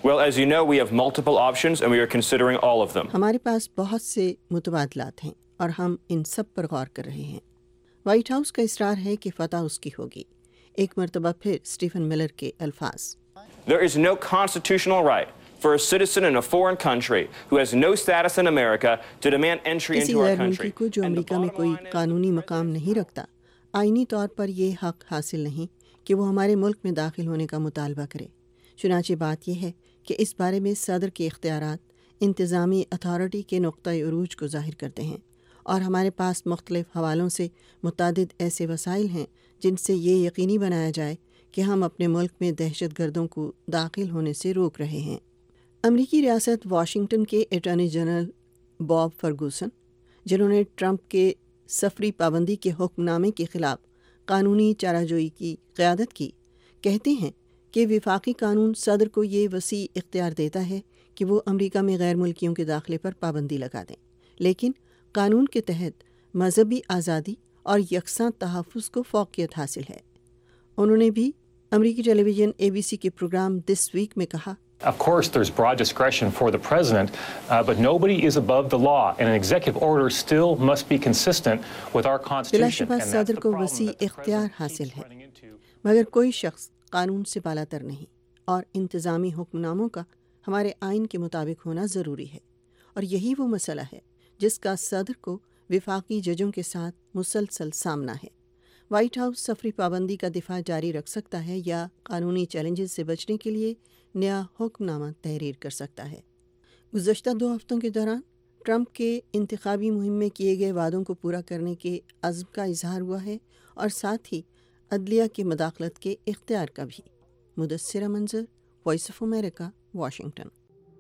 ہمارے پاس بہت سے متبادلات ہیں اور ہم ان سب پر غور کر رہے ہیں۔ وائٹ ہاؤس کا اصرار ہے کہ فتح اس کی ہوگی۔ ایک مرتبہ پھر اسٹیفن ملر کے الفاظ، There is no constitutional right for a citizen in a foreign country who has no status in America to demand entry کسی into our غیر country. ملکی کو جو امریکہ میں کوئی قانونی مقام نہیں رکھتا، آئینی طور پر یہ حق حاصل نہیں کہ وہ ہمارے ملک میں داخل ہونے کا مطالبہ کرے۔ چنانچہ بات یہ ہے کہ اس بارے میں صدر کے اختیارات انتظامی اتھارٹی کے نقطۂ عروج کو ظاہر کرتے ہیں، اور ہمارے پاس مختلف حوالوں سے متعدد ایسے وسائل ہیں جن سے یہ یقینی بنایا جائے کہ ہم اپنے ملک میں دہشت گردوں کو داخل ہونے سے روک رہے ہیں۔ امریکی ریاست واشنگٹن کے اٹارنی جنرل باب فرگوسن، جنہوں نے ٹرمپ کے سفری پابندی کے حکم نامے کے خلاف قانونی چارہ جوئی کی قیادت کی، کہتے ہیں کہ وفاقی قانون صدر کو یہ وسیع اختیار دیتا ہے کہ وہ امریکہ میں غیر ملکیوں کے داخلے پر پابندی لگا دیں، لیکن قانون کے تحت مذہبی آزادی اور یکساں تحفظ کو فوقیت حاصل ہے۔ انہوں نے بھی امریکی ٹیلی ویژن ABC کے پروگرام دس ویک میں کہا، Of course, there's broad discretion for the president, but nobody is above the law, and an executive order still must be consistent with our بلا Constitution. شبہ صدر کو وسیع اختیار حاصل ہے، مگر کوئی شخص قانون سے بالا تر نہیں، اور انتظامی حکم ناموں کا ہمارے آئین کے مطابق ہونا ضروری ہے، اور یہی وہ مسئلہ ہے جس کا صدر کو وفاقی ججوں کے ساتھ مسلسل سامنا ہے۔ وائٹ ہاؤس سفری پابندی کا دفاع جاری رکھ سکتا ہے یا قانونی چیلنجز سے بچنے کے لیے نیا حکم نامہ تحریر کر سکتا ہے۔ گزشتہ 2 ہفتوں کے دوران ٹرمپ کے انتخابی مہم میں کیے گئے وعدوں کو پورا کرنے کے عزم کا اظہار ہوا ہے، اور ساتھ ہی عدلیہ کی مداخلت کے اختیار کا بھی۔ Mudassira Manzar, Voice of America, Washington.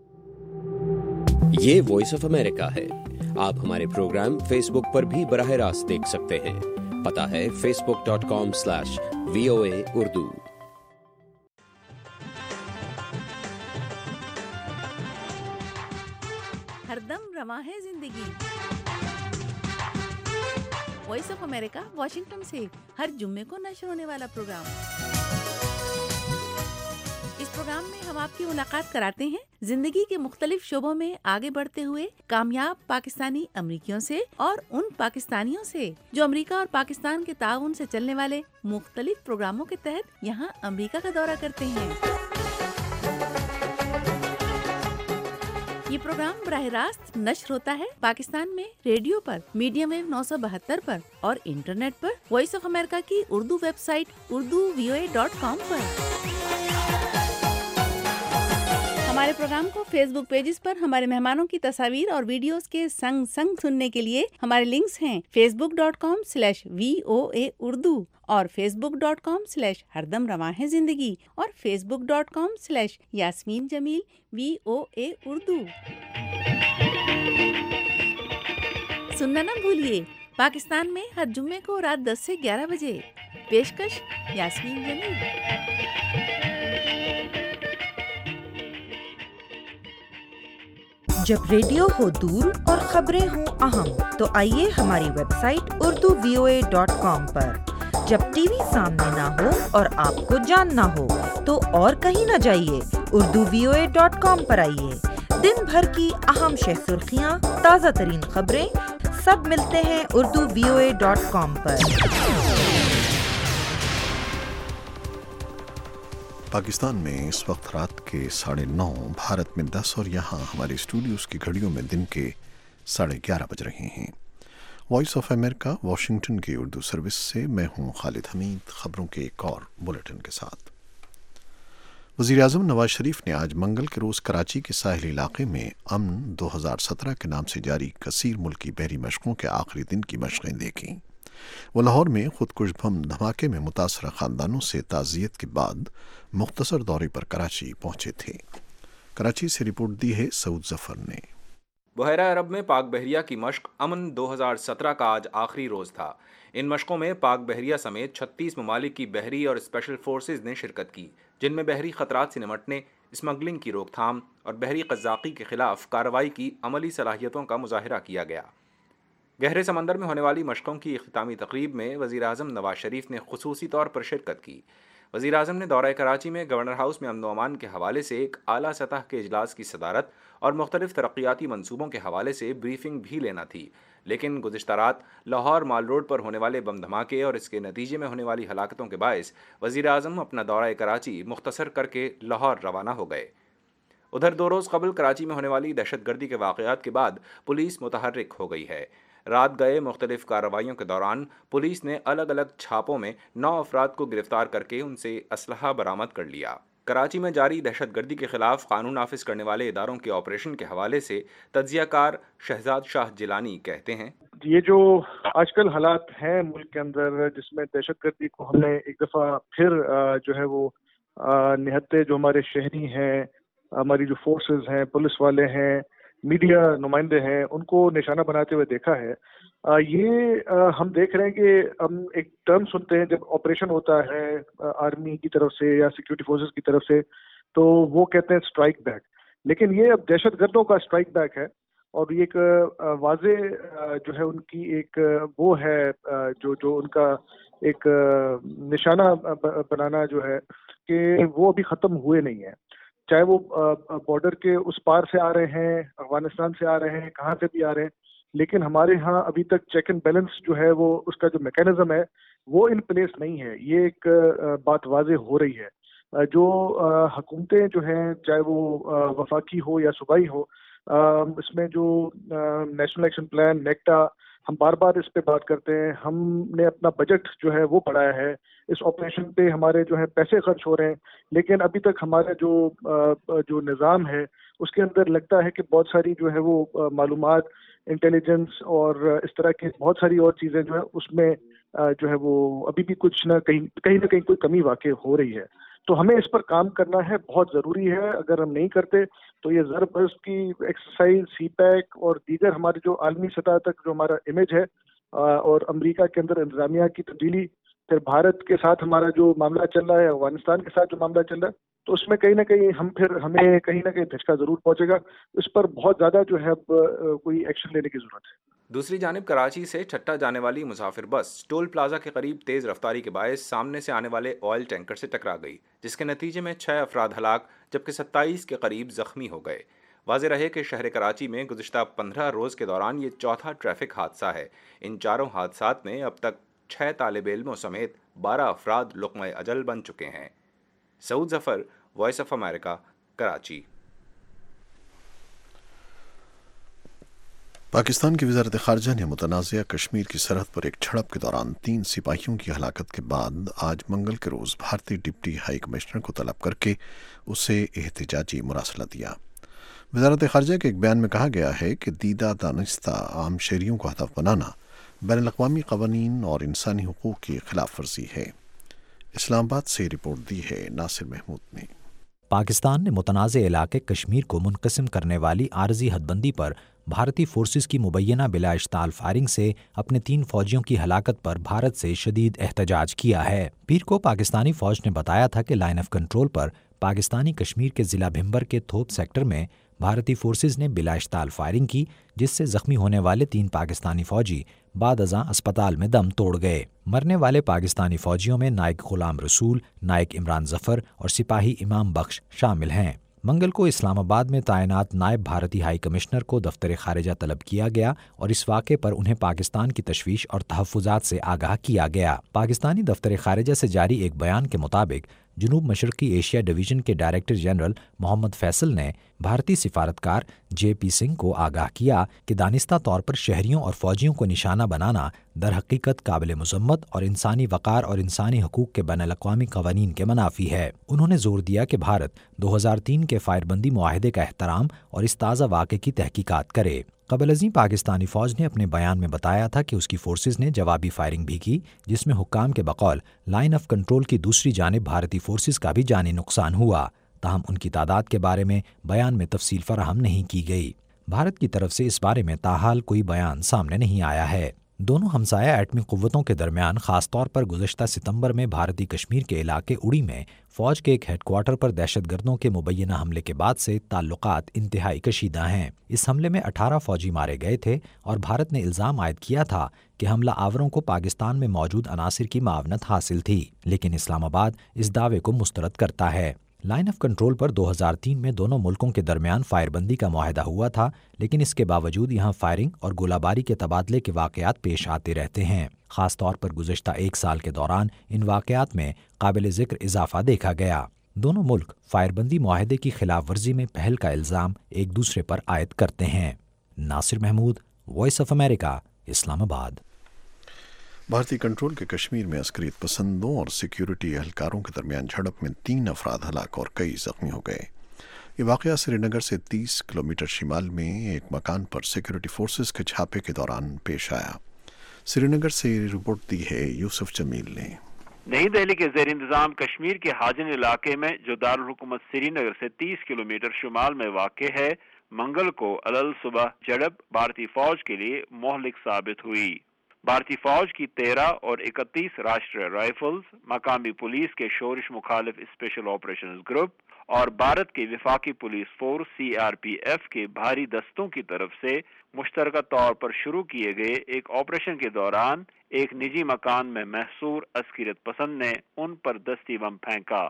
یہ وائس آف امریکہ ہے۔ آپ ہمارے پروگرام فیس بک پر بھی براہ راست دیکھ سکتے ہیں۔ پتہ ہے facebook.com/VOA اردو۔ ہر دم رواں ہے زندگی۔ وائس آف امریکہ واشنگٹن سے ہر جمعے کو نشر ہونے والا پروگرام۔ اس پروگرام میں ہم آپ کی ملاقات کراتے ہیں زندگی کے مختلف شعبوں میں آگے بڑھتے ہوئے کامیاب پاکستانی امریکیوں سے، اور ان پاکستانیوں سے جو امریکہ اور پاکستان کے تعاون سے چلنے والے مختلف پروگراموں کے تحت یہاں امریکہ کا دورہ کرتے ہیں۔ یہ پروگرام براہ راست نشر ہوتا ہے پاکستان میں ریڈیو پر میڈیم ویو 972 پر، اور انٹرنیٹ پر وائس آف امریکہ کی اردو ویب سائٹ urduvoa.com پر۔ ہمارے پروگرام کو فیس بک پیجز پر ہمارے مہمانوں کی تصاویر اور ویڈیوز کے سنگ سننے کے لیے ہمارے لنکس ہیں facebook.com/VOA اردو اور facebook.com/ہردم رواں ہے زندگی اور facebook.com/یاسمین جمیل VOA اردو۔ سننا نہ بھولیے، پاکستان میں ہر جمعے کو رات 10 سے 11 بجے۔ پیشکش یاسمین جمیل۔ جب ریڈیو ہو دور اور خبریں ہوں اہم تو آئیے ہماری ویب سائٹ urduvoa.com پر. جب ٹی وی سامنے نہ ہو اور آپ کو جاننا ہو تو اور کہیں نہ جائیے, urduvoa.com پر آئیے. دن بھر کی اہم شہ سرخیاں, تازہ ترین خبریں سب ملتے ہیں urduvoa.com پر. پاکستان میں اس وقت رات کے 9:30, بھارت میں 10 اور یہاں ہمارے اسٹوڈیوز کی گھڑیوں میں دن کے 11:30 بج رہے ہیں. وائس آف امریکہ واشنگٹن کی اردو سروس سے میں ہوں خالد حمید. خبروں کے ایک اور بلیٹن کے ساتھ. وزیر اعظم نواز شریف نے آج منگل کے روز کراچی کے ساحلی علاقے میں امن 2017 کے نام سے جاری کثیر ملکی بحری مشقوں کے آخری دن کی مشقیں دیکھیں. وہ لاہور میں خودکش بم دھماکے میں متاثرہ خاندانوں سے تعزیت کے بعد مختصر دورے پر کراچی پہنچے تھے. کراچی سے رپورٹ دی ہے سعود ظفر نے. بحیرہ عرب میں پاک بحریہ کی مشق امن 2017 کا آج آخری روز تھا. ان مشقوں میں پاک بحریہ سمیت 36 ممالک کی بحری اور اسپیشل فورسز نے شرکت کی, جن میں بحری خطرات سے نمٹنے, اسمگلنگ کی روک تھام اور بحری قزاقی کے خلاف کارروائی کی عملی صلاحیتوں کا مظاہرہ کیا گیا. گہرے سمندر میں ہونے والی مشقوں کی اختتامی تقریب میں وزیر اعظم نواز شریف نے خصوصی طور پر شرکت کی. وزیر اعظم نے دورہ کراچی میں گورنر ہاؤس میں امن و امان کے حوالے سے ایک اعلیٰ سطح کے اجلاس کی صدارت اور مختلف ترقیاتی منصوبوں کے حوالے سے بریفنگ بھی لینا تھی, لیکن گزشتہ رات لاہور مال روڈ پر ہونے والے بم دھماکے اور اس کے نتیجے میں ہونے والی ہلاکتوں کے باعث وزیر اعظم اپنا دورہ کراچی مختصر کر کے لاہور روانہ ہو گئے. ادھر 2 روز قبل کراچی میں ہونے والی دہشت گردی کے واقعات کے بعد پولیس متحرک ہو گئی ہے. رات گئے مختلف کارروائیوں کے دوران پولیس نے الگ الگ چھاپوں میں 9 افراد کو گرفتار کر کے ان سے اسلحہ برآمد کر لیا. کراچی میں جاری دہشت گردی کے خلاف قانون نافذ کرنے والے اداروں کے آپریشن کے حوالے سے تجزیہ کار شہزاد شاہ جیلانی کہتے ہیں, یہ جو آج کل حالات ہیں ملک کے اندر جس میں دہشت گردی کو ہم نے ایک دفعہ پھر جو ہے وہ نہتے جو ہمارے شہری ہیں, ہماری جو فورسز ہیں, پولیس والے ہیں, میڈیا نمائندے ہیں, ان کو نشانہ بناتے ہوئے دیکھا ہے. یہ ہم دیکھ رہے ہیں کہ ہم ایک ٹرم سنتے ہیں جب آپریشن ہوتا ہے آرمی کی طرف سے یا سیکورٹی فورسز کی طرف سے, تو وہ کہتے ہیں اسٹرائک بیک, لیکن یہ اب دہشت گردوں کا اسٹرائک بیک ہے. اور یہ ایک واضح جو ہے ان کی ایک وہ ہے جو ان کا ایک نشانہ بنانا جو ہے کہ وہ ابھی ختم ہوئے نہیں ہیں, چاہے وہ بارڈر کے اس پار سے آ رہے ہیں, افغانستان سے آ رہے ہیں, کہاں سے بھی آ رہے ہیں, لیکن ہمارے ہاں ابھی تک چیک اینڈ بیلنس جو ہے وہ اس کا جو میکینزم ہے وہ ان پلیس نہیں ہے. یہ ایک بات واضح ہو رہی ہے. جو حکومتیں جو ہیں چاہے وہ وفاقی ہو یا صوبائی ہو, اس میں جو نیشنل ایکشن پلان نیکٹا, ہم بار بار اس پہ بات کرتے ہیں, ہم نے اپنا بجٹ جو ہے وہ بڑھایا ہے, اس آپریشن پہ ہمارے جو ہے پیسے خرچ ہو رہے ہیں, لیکن ابھی تک ہمارا جو نظام ہے اس کے اندر لگتا ہے کہ بہت ساری جو ہے وہ معلومات, انٹیلیجنس اور اس طرح کی بہت ساری اور چیزیں جو ہیں اس میں جو ہے وہ ابھی بھی کچھ نہ کہیں کوئی کمی واقع ہو رہی ہے. تو ہمیں اس پر کام کرنا ہے, بہت ضروری ہے. اگر ہم نہیں کرتے تو یہ ضرب بست کی ایکسرسائز, سی پیک اور دیگر ہمارے جو عالمی سطح تک جو ہمارا امیج ہے اور امریکا کے اندر انتظامیہ کی تبدیلی, پھر بھارت کے ساتھ ہمارا جو معاملہ چل رہا ہے, افغانستان کے ساتھ جو معاملہ چل رہا ہے, تو اس میں کہیں نہ کہیں ہمیں کہیں نہ کہیں دھچکا ضرور پہنچے گا. اس پر بہت زیادہ جو ہے اب کوئی ایکشن لینے کی ضرورت ہے. دوسری جانب کراچی سے چھٹا جانے والی مسافر بس ٹول پلازا کے قریب تیز رفتاری کے باعث سامنے سے آنے والے آئل ٹینکر سے ٹکرا گئی, جس کے نتیجے میں 6 افراد ہلاک جبکہ 27 کے قریب زخمی ہو گئے. واضح رہے کہ شہر کراچی میں گزشتہ 15 روز کے دوران یہ چوتھا ٹریفک حادثہ ہے. ان چاروں حادثات میں اب تک 6 طالب علموں سمیت 12 افراد لقمہ اجل بن چکے ہیں. Saud Zafar, Voice of America, Karachi. Pakistan کی وزارت خارجہ نے متنازعہ کشمیر کی سرحد پر ایک جھڑپ کے دوران 3 سپاہیوں کی ہلاکت کے بعد آج منگل کے روز بھارتی ڈپٹی ہائی کمشنر کو طلب کر کے اسے احتجاجی مراسلہ دیا. وزارت خارجہ کے ایک بیان میں کہا گیا ہے کہ دیدہ دانستہ عام شہریوں کو ہدف بنانا بین الاقوامی قوانین اور انسانی حقوق کی خلاف ورزی ہے. اسلام آباد سے رپورٹ دی ہے ناصر محمود نے. پاکستان نے متنازع علاقے کشمیر کو منقسم کرنے والی عارضی حد بندی پر بھارتی فورسز کی مبینہ بلا اشتعال فائرنگ سے اپنے 3 فوجیوں کی ہلاکت پر بھارت سے شدید احتجاج کیا ہے. پیر کو پاکستانی فوج نے بتایا تھا کہ لائن آف کنٹرول پر پاکستانی کشمیر کے ضلع بھمبر کے تھوپ سیکٹر میں بھارتی فورسز نے بلا اشتعال فائرنگ کی، جس سے زخمی ہونے والے 3 پاکستانی فوجی بعد ازاں اسپتال میں دم توڑ گئے۔ مرنے والے پاکستانی فوجیوں میں نائک غلام رسول، نائک عمران ظفر اور سپاہی امام بخش شامل ہیں۔ منگل کو اسلام آباد میں تعینات نائب بھارتی ہائی کمشنر کو دفتر خارجہ طلب کیا گیا اور اس واقعے پر انہیں پاکستان کی تشویش اور تحفظات سے آگاہ کیا گیا۔ پاکستانی دفتر خارجہ سے جاری ایک بیان کے مطابق جنوب مشرقی ایشیا ڈویژن کے ڈائریکٹر جنرل محمد فیصل نے بھارتی سفارتکار جے پی سنگھ کو آگاہ کیا کہ دانستہ طور پر شہریوں اور فوجیوں کو نشانہ بنانا در حقیقت قابل مذمت اور انسانی وقار اور انسانی حقوق کے بین الاقوامی قوانین کے منافی ہے۔ انہوں نے زور دیا کہ بھارت 2003 کے فائر بندی معاہدے کا احترام اور اس تازہ واقعے کی تحقیقات کرے۔ قبل ازیں پاکستانی فوج نے اپنے بیان میں بتایا تھا کہ اس کی فورسز نے جوابی فائرنگ بھی کی، جس میں حکام کے بقول لائن آف کنٹرول کی دوسری جانب بھارتی فورسز کا بھی جانی نقصان ہوا، تاہم ان کی تعداد کے بارے میں بیان میں تفصیل فراہم نہیں کی گئی۔ بھارت کی طرف سے اس بارے میں تاحال کوئی بیان سامنے نہیں آیا ہے۔ دونوں ہمسایہ ایٹمی قوتوں کے درمیان خاص طور پر گزشتہ ستمبر میں بھارتی کشمیر کے علاقے اڑی میں فوج کے ایک ہیڈ کوارٹر پر دہشت گردوں کے مبینہ حملے کے بعد سے تعلقات انتہائی کشیدہ ہیں۔ اس حملے میں 18 فوجی مارے گئے تھے اور بھارت نے الزام عائد کیا تھا کہ حملہ آوروں کو پاکستان میں موجود عناصر کی معاونت حاصل تھی، لیکن اسلام آباد اس دعوے کو مسترد کرتا ہے۔ لائن آف کنٹرول پر 2003 میں دونوں ملکوں کے درمیان فائر بندی کا معاہدہ ہوا تھا، لیکن اس کے باوجود یہاں فائرنگ اور گولہ باری کے تبادلے کے واقعات پیش آتے رہتے ہیں۔ خاص طور پر گزشتہ 1 سال کے دوران ان واقعات میں قابل ذکر اضافہ دیکھا گیا۔ دونوں ملک فائر بندی معاہدے کی خلاف ورزی میں پہل کا الزام ایک دوسرے پر عائد کرتے ہیں۔ Nasir Mahmood, Voice of America, Islamabad. بھارتی کنٹرول کے کشمیر میں عسکریت پسندوں اور سیکیورٹی اہلکاروں کے درمیان جھڑپ میں 3 افراد ہلاک اور کئی زخمی ہو گئے۔ یہ واقعہ سری نگر سے 30 کلومیٹر شمال میں ایک مکان پر سیکیورٹی فورسز کے چھاپے کے دوران پیش آیا۔ سری نگر سے رپورٹ دی ہے یوسف جمیل نے۔ نئی دہلی کے زیر انتظام کشمیر کے حاجن علاقے میں جو دارالحکومت سری نگر سے 30 کلومیٹر شمال میں واقع ہے، منگل کو علل صبح جھڑپ بھارتی فوج کے لیے مہلک ثابت ہوئی۔ بھارتی فوج کی 13 اور 31 راشٹریہ رائفلز، مقامی پولیس کے شورش مخالف اسپیشل آپریشنز گروپ اور بھارت کی وفاقی پولیس فورس CRPF کے بھاری دستوں کی طرف سے مشترکہ طور پر شروع کیے گئے ایک آپریشن کے دوران ایک نجی مکان میں محصور عسکریت پسند نے ان پر دستی بم پھینکا۔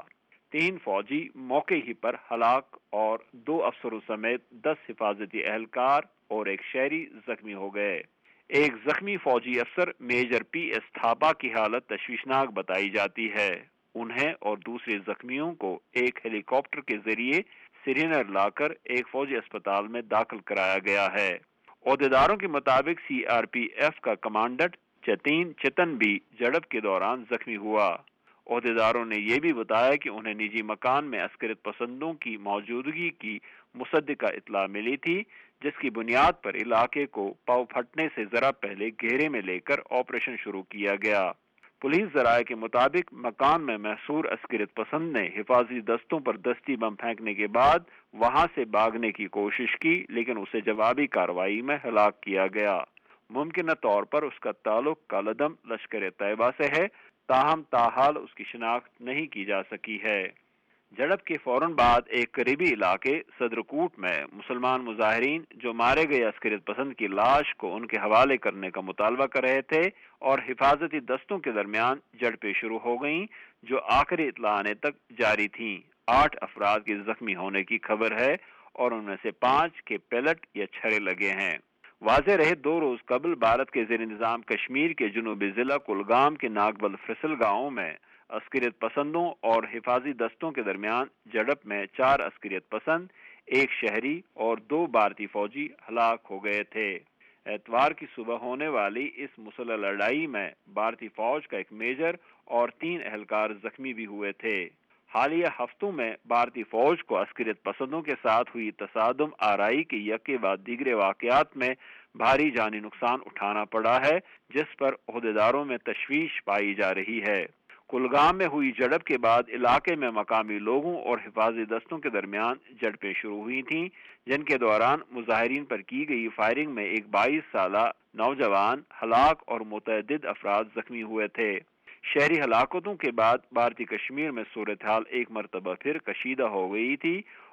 3 فوجی موقع ہی پر ہلاک اور 2 افسروں سمیت 10 حفاظتی اہلکار اور ایک شہری زخمی ہو گئے۔ ایک زخمی فوجی افسر میجر PS تھاپا کی حالت تشویشناک بتائی جاتی ہے۔ انہیں اور دوسرے زخمیوں کو ایک ہیلی کاپٹر کے ذریعے سری نگر لا کر ایک فوجی اسپتال میں داخل کرایا گیا ہے۔ عہدیداروں کے مطابق CRPF کا کمانڈنٹ جتین چتن بھی جھڑپ کے دوران زخمی ہوا۔ عہدیداروں نے یہ بھی بتایا کہ انہیں نجی مکان میں عسکریت پسندوں کی موجودگی کی مصدقہ اطلاع ملی تھی، جس کی بنیاد پر علاقے کو پاؤ پھٹنے سے ذرا پہلے گھیرے میں لے کر آپریشن شروع کیا گیا۔ پولیس ذرائع کے مطابق مکان میں محصور عسکریت پسند نے حفاظتی دستوں پر دستی بم پھینکنے کے بعد وہاں سے بھاگنے کی کوشش کی، لیکن اسے جوابی کارروائی میں ہلاک کیا گیا۔ ممکنہ طور پر اس کا تعلق کالعدم لشکر طیبہ سے ہے، تاہم تاحال اس کی شناخت نہیں کی جا سکی ہے۔ جھڑپ کے فوراً بعد ایک قریبی علاقے صدرکوٹ میں مسلمان مظاہرین جو مارے گئے عسکریت پسند کی لاش کو ان کے حوالے کرنے کا مطالبہ کر رہے تھے اور حفاظتی دستوں کے درمیان جھڑپیں شروع ہو گئیں جو آخری اطلاع آنے تک جاری تھیں۔ 8 افراد کے زخمی ہونے کی خبر ہے اور ان میں سے 5 کے پیلٹ یا چھرے لگے ہیں۔ واضح رہے 2 روز قبل بھارت کے زیر انتظام کشمیر کے جنوبی ضلع کلگام کے ناگبل فصل گاؤں میں عسکریت پسندوں اور حفاظتی دستوں کے درمیان جھڑپ میں 4 عسکریت پسند، 1 شہری اور 2 بھارتی فوجی ہلاک ہو گئے تھے۔ اتوار کی صبح ہونے والی اس مسلح لڑائی میں بھارتی فوج کا ایک میجر اور 3 اہلکار زخمی بھی ہوئے تھے۔ حالیہ ہفتوں میں بھارتی فوج کو عسکریت پسندوں کے ساتھ ہوئی تصادم آرائی کے یکے بعد دیگرے واقعات میں بھاری جانی نقصان اٹھانا پڑا ہے، جس پر عہدیداروں میں تشویش پائی جا رہی ہے۔ کلگام میں ہوئی جھڑپ کے بعد علاقے میں مقامی لوگوں اور حفاظتی دستوں کے درمیان جھڑپیں شروع ہوئی تھیں، جن کے دوران مظاہرین پر کی گئی فائرنگ میں ایک 22 سالہ نوجوان ہلاک اور متعدد افراد زخمی ہوئے تھے۔ شہری ہلاکتوں کے بعد بھارتی کشمیر میں صورتحال ایک مرتبہ پھر کشیدہ ہو گئی تھی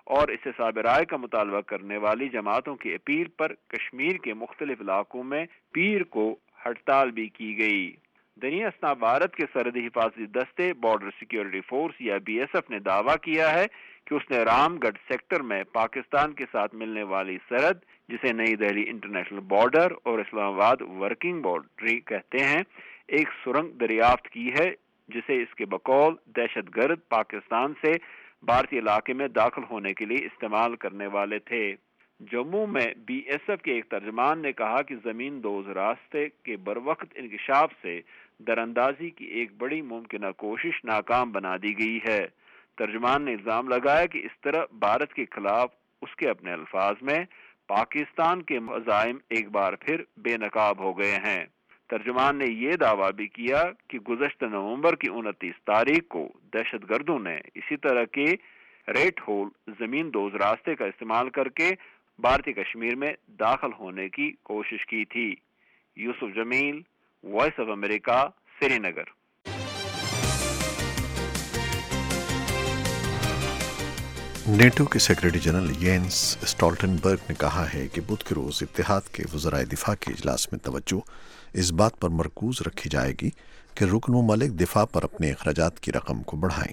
اور احتساب رائے کا مطالبہ کرنے والی جماعتوں کی اپیل پر کشمیر کے مختلف علاقوں میں پیر کو ہڑتال بھی کی گئی۔ دنیا اسنا بھارت کے سرحدی حفاظتی دستے بارڈر سیکیورٹی فورس یا BSF نے دعویٰ کیا ہے کہ اس نے رام گڑھ سیکٹر میں پاکستان کے ساتھ ملنے والی سرحد، جسے نئی دہلی انٹرنیشنل بارڈر اور اسلام آباد ورکنگ باؤنڈری کہتے ہیں، ایک سرنگ دریافت کی ہے جسے اس کے بقول دہشت گرد پاکستان سے بھارتی علاقے میں داخل ہونے کے لیے استعمال کرنے والے تھے۔ جموں میں BSF کے ایک ترجمان نے کہا کہ زمین دوز راستے کے بروقت انکشاف سے دراندازی کی ایک بڑی ممکنہ کوشش ناکام بنا دی گئی ہے۔ ترجمان نے الزام لگایا کہ اس طرح بھارت کے خلاف اس کے اپنے الفاظ میں پاکستان کے عزائم ایک بار پھر بے نقاب ہو گئے ہیں۔ ترجمان نے یہ دعویٰ بھی کیا کہ گزشتہ نومبر کی 29 تاریخ کو دہشت گردوں نے اسی طرح کے ریٹ ہول زمین دوز راستے کا استعمال کر کے بھارتی کشمیر میں داخل ہونے کی کوشش کی تھی۔ Yusuf Jamil, Voice of America, Srinagar. NATO کے سیکرٹری جنرل یینس اسٹالٹنبرگ نے کہا ہے کہ بدھ کے روز اتحاد کے وزرائے دفاع کے اجلاس میں توجہ اس بات پر مرکوز رکھی جائے گی کہ رکن ممالک دفاع پر اپنے اخراجات کی رقم کو بڑھائیں۔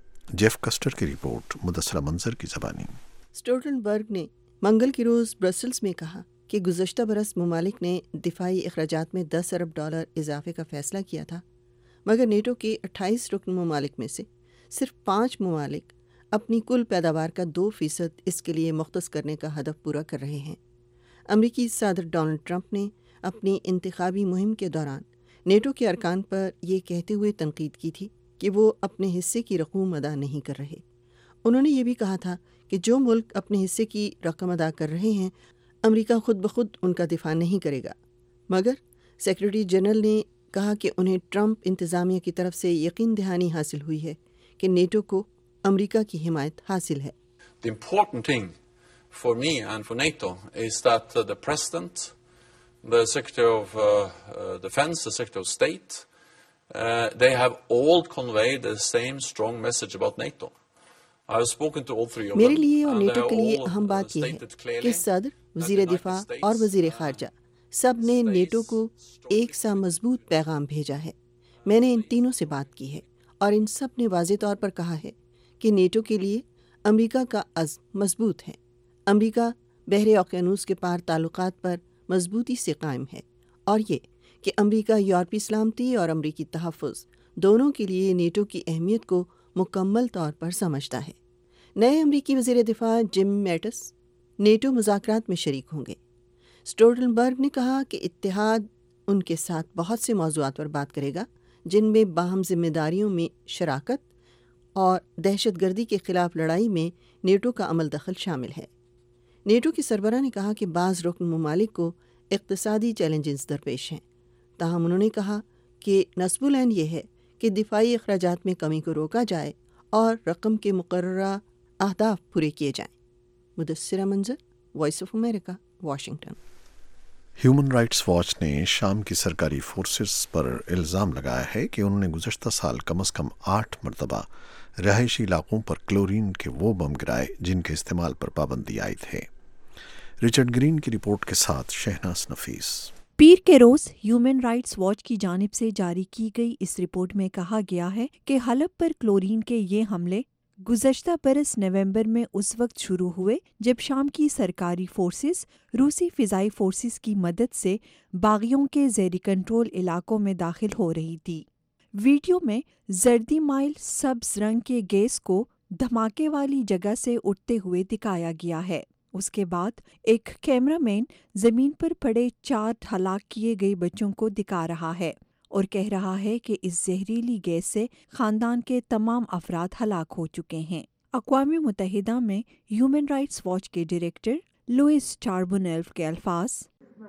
جیف کسٹر کی رپورٹ مدثرہ منظر کی زبانی۔ اسٹالٹنبرگ نے منگل کے روز برسلز میں کہا کہ گزشتہ برس ممالک نے دفاعی اخراجات میں $10 ارب اضافے کا فیصلہ کیا تھا، مگر نیٹو کے 28 رکن ممالک میں سے صرف 5 ممالک اپنی کل پیداوار کا 2% اس کے لیے مختص کرنے کا ہدف پورا کر رہے ہیں۔ امریکی صدر ڈونلڈ ٹرمپ نے اپنی انتخابی مہم کے دوران نیٹو کے ارکان پر یہ کہتے ہوئے تنقید کی تھی کہ وہ اپنے حصے کی رقوم ادا نہیں کر رہے۔ انہوں نے یہ بھی کہا تھا کہ جو ملک اپنے حصے کی رقم ادا کر رہے ہیں، امریکہ خود بخود ان کا دفاع نہیں کرے گا، مگر سیکرٹری جنرل نے کہا کہ انہیں ٹرمپ انتظامیہ کی طرف سے یقین دہانی حاصل ہوئی ہے کہ نیٹو کو امریکہ کی حمایت حاصل ہے۔ The important thing for me and for NATO is that the President, the Secretary of Defense, the Secretary of State, they have all conveyed the same strong message about NATO. I have spoken to all three of them. میرے لیے اور نیٹو کے لیے اہم بات یہ ہے کہ صدر، وزیر دفاع اور وزیر خارجہ سب نے نیٹو کو ایک سا مضبوط پیغام بھیجا ہے۔ میں نے ان تینوں سے بات کی ہے اور ان سب نے واضح طور پر کہا ہے کہ نیٹو کے لیے امریکہ کا عزم مضبوط ہے۔ امریکہ بحر اوقیانوس کے پار تعلقات پر مضبوطی سے قائم ہے، اور یہ کہ امریکہ یورپی سلامتی اور امریکی تحفظ دونوں کے لیے نیٹو کی اہمیت کو مکمل طور پر سمجھتا ہے۔ نئے امریکی وزیر دفاع جم میٹس نیٹو مذاکرات میں شریک ہوں گے۔ اسٹولٹنبرگ نے کہا کہ اتحاد ان کے ساتھ بہت سے موضوعات پر بات کرے گا، جن میں باہم ذمہ داریوں میں شراکت اور دہشت گردی کے خلاف لڑائی میں نیٹو کا عمل دخل شامل ہے۔ نیٹو کے سربراہ نے کہا کہ بعض رکن ممالک کو اقتصادی چیلنجز درپیش ہیں، تاہم انہوں نے کہا کہ نصب العین یہ ہے کہ دفاعی اخراجات میں کمی کو روکا جائے اور رقم کے مقررہ اہداف پورے کیے جائیں۔ Mudassira Manzar, Voice of America, Washington. Human Rights Watch نے شام کی سرکاری فورسز پر الزام لگایا ہے کہ انہوں نے گزشتہ سال کم از کم 8 مرتبہ رہائشی علاقوں پر کلورین کے وہ بم گرائے جن کے استعمال پر پابندی عائد ہے۔ رچرڈ گرین کی رپورٹ کے ساتھ شہناز نفیس۔ پیر کے روز ہیومن رائٹس واچ کی جانب سے جاری کی گئی اس رپورٹ میں کہا گیا ہے کہ حلب پر کلورین کے یہ حملے گزشتہ برس نومبر میں اس وقت شروع ہوئے جب شام کی سرکاری فورسز روسی فضائی فورسز کی مدد سے باغیوں کے زیر کنٹرول علاقوں میں داخل ہو رہی تھی۔ ویڈیو میں زردی مائل سبز رنگ کے گیس کو دھماکے والی جگہ سے اٹھتے ہوئے دکھایا گیا ہے۔ اس کے بعد ایک کیمرہ مین زمین پر پڑے 4 ہلاک کیے گئے بچوں کو دکھا رہا ہے اور کہہ رہا ہے کہ اس زہریلی گیس سے خاندان کے تمام افراد ہلاک ہو چکے ہیں۔ اقوام متحدہ میں ہیومن رائٹس واچ کے ڈائریکٹر لوئس چاربونیلف کے الفاظ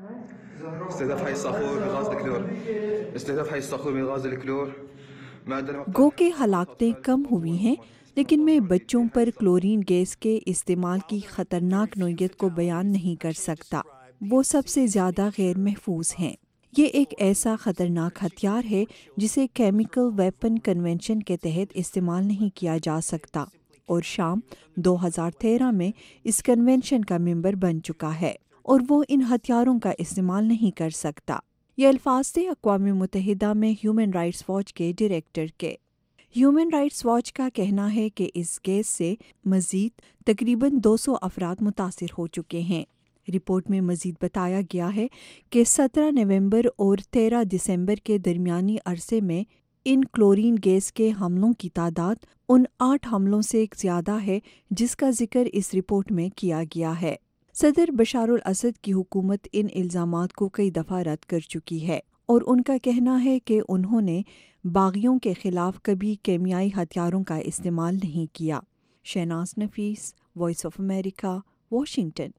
گو کہ ہلاکتیں کم ہوئی ہیں، لیکن میں بچوں پر کلورین گیس کے استعمال کی خطرناک نوعیت کو بیان نہیں کر سکتا۔ وہ سب سے زیادہ غیر محفوظ ہیں۔ یہ ایک ایسا خطرناک ہتھیار ہے جسے کیمیکل ویپن کنونشن کے تحت استعمال نہیں کیا جا سکتا۔ और शाम 2013 में इस कन्वेंशन का मेंबर बन चुका है और वो इन हथियारों का इस्तेमाल नहीं कर सकता। ये अल्फाज थे अक़वाम मुत्तहिदा में ह्यूमन राइट्स वॉच के डायरेक्टर के। ह्यूमन राइट्स वॉच का कहना है कि इस गैस से मज़ीद तकरीबन 200 अफराद मुतासिर हो चुके हैं। रिपोर्ट में मज़ीद बताया गया है कि 17 नवंबर और 13 दिसंबर के दरमियानी अरसे में इन क्लोरीन गैस के हमलों की तादाद उन 8 हमलों से ज़्यादा है जिसका जिक्र इस रिपोर्ट में किया गया है। सदर बशारुल असद की हुकूमत इन इल्ज़ामात को कई दफ़ा रद्द कर चुकी है और उनका कहना है कि उन्होंने बागियों के खिलाफ कभी केमियाई हथियारों का इस्तेमाल नहीं किया। Shahnaz Nafees, Voice of America, Washington.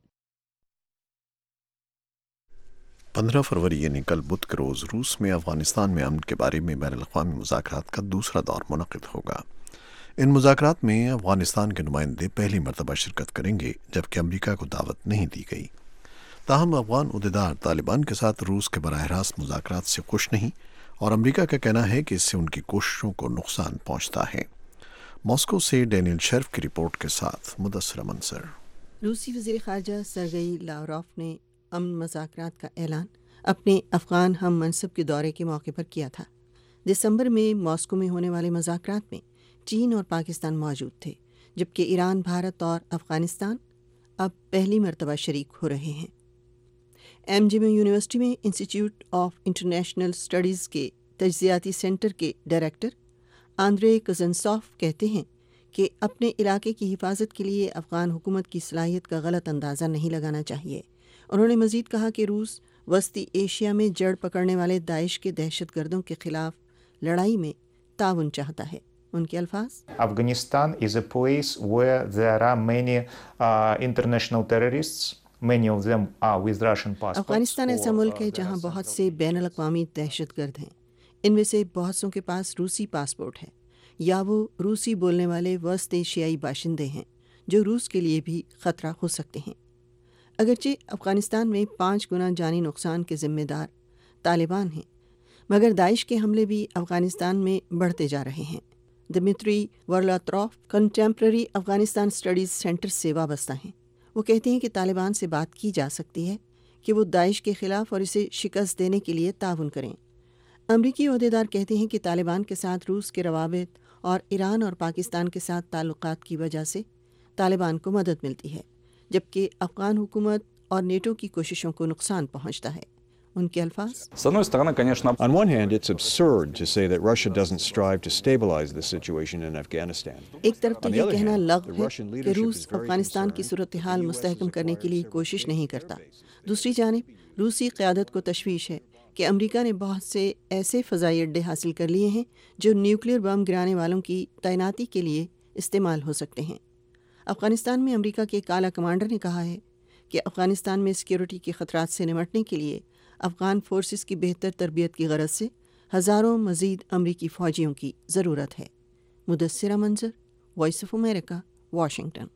15 फरवरी यानी कल बुध के रोज़ रूस में अफ़गानिस्तान में अमन के बारे में बैनुल-अक़वामी मुज़ाकरात का दूसरा दौर मुनक़िद होगा। इन मुज़ाकरात में अफ़गानिस्तान के नुमाइंदे पहली मरतबा शिरकत करेंगे, जबकि अमरीका को दावत नहीं दी गई। ताहम अफ़गान उहदेदार तालिबान के साथ रूस के बराह रास्त मुज़ाकरात से खुश नहीं और अमरीका का कहना है कि इससे उनकी कोशिशों को नुकसान पहुँचता है। मॉस्को से डैनियल शर्फ की रिपोर्ट के साथ मुदस्सिर मंसर। रूसी वज़ीर ख़ारजा सरगई लावरोव ने अमन मुज़ाकरात का ऐलान अपने अफ़गान हम मनसब के दौरे के मौके पर किया था। दिसंबर में मॉस्को में होने वाले मुज़ाकरात में चीन और पाकिस्तान मौजूद थे, जबकि ईरान, भारत और अफ़गानिस्तान अब पहली मरतबा शरीक हो रहे हैं। MGM यूनिवर्सिटी में इंस्टीट्यूट ऑफ इंटरनेशनल स्टडीज़ के तज्ज़ियाती सेंटर के डायरेक्टर आंद्रे कुज़नेत्सोव कहते हैं कि अपने इलाके की हिफाजत के लिए अफ़गान हुकूमत की सलाहियत का गलत अंदाज़ा नहीं लगाना चाहिए। उन्होंने मज़ीद कहा कि रूस वस्ती एशिया में जड़ पकड़ने वाले दाइश के दहशतगर्दों के खिलाफ लड़ाई में ताउन चाहता है। उनके अल्फाज, Afghanistan is a place where there are many international terrorists. Many of them are with Russian passports. Afghanistan ऐसा मुल्क है जहाँ बहुत से बैनुल-अक़वामी दहशतगर्द हैं। इनमें से बहुत सों के पास रूसी पासपोर्ट है या वो रूसी बोलने वाले वस्त एशियाई बाशिंदे हैं जो रूस के लिए भी ख़तरा हो सकते हैं। अगरचे अफ़गानिस्तान में 5 गुना जानी नुकसान के ज़िम्मेदार तालिबान हैं, मगर दाइश के हमले भी अफ़गानिस्तान में बढ़ते जा रहे हैं। दिमित्री वर्लात्रोफ कंटेम्प्रेरी अफ़गानिस्तान स्टडीज़ सेंटर से वाबस्ता हैं। वो कहते हैं कि तालिबान से बात की जा सकती है कि वो दाइश के ख़िलाफ़ और इसे शिकस्त देने के लिए ताउन करें। अमरीकी ओहदेदार कहते हैं कि तालिबान के साथ रूस के रवाबित और ईरान और पाकिस्तान के साथ ताल्लुकात की वजह से तालिबान को मदद मिलती है, जबकि अफ़गान हुकूमत और नेटो की कोशिशों को नुकसान पहुंचता है। उनके अल्फाज, On one hand, it's absurd to say that Russia doesn't strive to stabilize the situation in Afghanistan. एक तरफ तो ये कहना लग है कि रूस अफ़गानिस्तान की सूरत हाल मुस्तहकम करने के लिए कोशिश नहीं करता। दूसरी जानिब रूसी क़यादत को तशवीश है कि अमेरिका ने बहुत से ऐसे फ़ज़ाई अड्डे हासिल कर लिए हैं जो न्यूक्लियर बम गिराने वालों की तैनाती के लिए इस्तेमाल हो सकते हैं। अफ़गानिस्तान में अमेरिका के एक आला कमांडर ने कहा है कि अफ़गानिस्तान में सिक्योरिटी के ख़तरात से निपटने के लिए अफ़गान फोर्सेस की बेहतर तरबियत की गरज से हज़ारों मज़ीद अमरीकी फ़ौजियों की ज़रूरत है। Mudassira Manzar, Voice of America, Washington.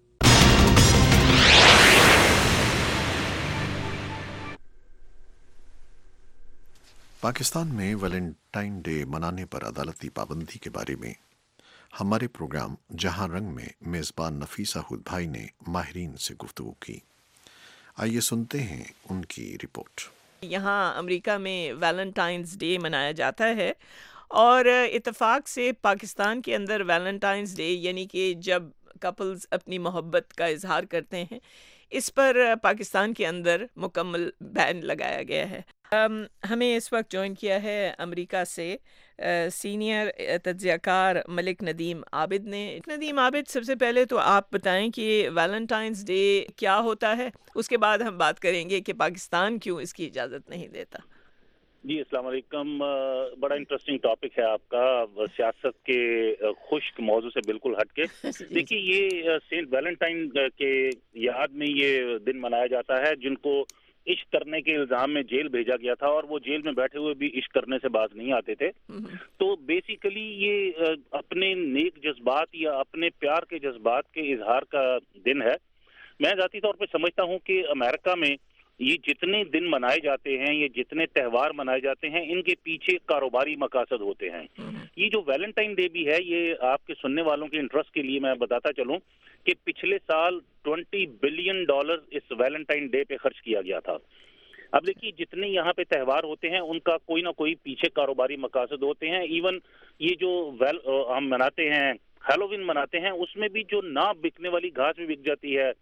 Pakistan में वैलेंटाइन डे मनाने पर अदालती पाबंदी के बारे में हमारे प्रोग्राम जहां रंग में मेज़बान नफीसा हुद भाई ने माहिरीन से गुफ्तगू की। आइए सुनते हैं उनकी रिपोर्ट। यहाँ अमेरिका में वैलेंटाइंस डे मनाया जाता है और इत्तेफाक से पाकिस्तान के अंदर वैलेंटाइंस डे यानी कि जब कपल्स अपनी मोहब्बत का इजहार करते हैं, इस पर पाकिस्तान के अंदर मुकम्मल बैन लगाया गया है। हमें इस वक्त ज्वाइन किया है अमेरिका से सीनियर तज्ज़ियाकार मलिक नदीम आबिद ने। नदीम आबिद, सबसे पहले तो आप बताएं कि वैलेंटाइंस डे क्या होता है, उसके बाद हम बात करेंगे कि पाकिस्तान क्यों इसकी इजाज़त नहीं देता। जी अस्सलाम वालेकुम। बड़ा इंटरेस्टिंग टॉपिक है आपका, सियासत के खुश्क मौजू से बिल्कुल हटके। देखिए, ये सेंट वैलेंटाइन के याद में ये दिन मनाया जाता है जिनको इश्क करने के इल्जाम में जेल भेजा गया था और वो जेल में बैठे हुए भी इश्क करने से बाज नहीं आते थे। तो बेसिकली ये अपने नेक जज्बात या अपने प्यार के जज्बात के इजहार का दिन है। मैं ज़ाती तौर पे समझता हूँ कि अमेरिका में یہ جتنے دن منائے جاتے ہیں، یہ جتنے تہوار منائے جاتے ہیں، ان کے پیچھے کاروباری مقاصد ہوتے ہیں. یہ جو ویلنٹائن ڈے بھی ہے، یہ آپ کے سننے والوں کے انٹرسٹ کے لیے میں بتاتا چلوں کہ پچھلے سال $20 بلین اس ویلنٹائن ڈے پہ خرچ کیا گیا تھا. اب دیکھیے جتنے یہاں پہ تہوار ہوتے ہیں ان کا کوئی نہ کوئی پیچھے کاروباری مقاصد ہوتے ہیں. ایون یہ جو ہم مناتے ہیں، ہیلووین مناتے ہیں، اس میں بھی جو نہ بکنے والی گھاس بھی بک جاتی ہے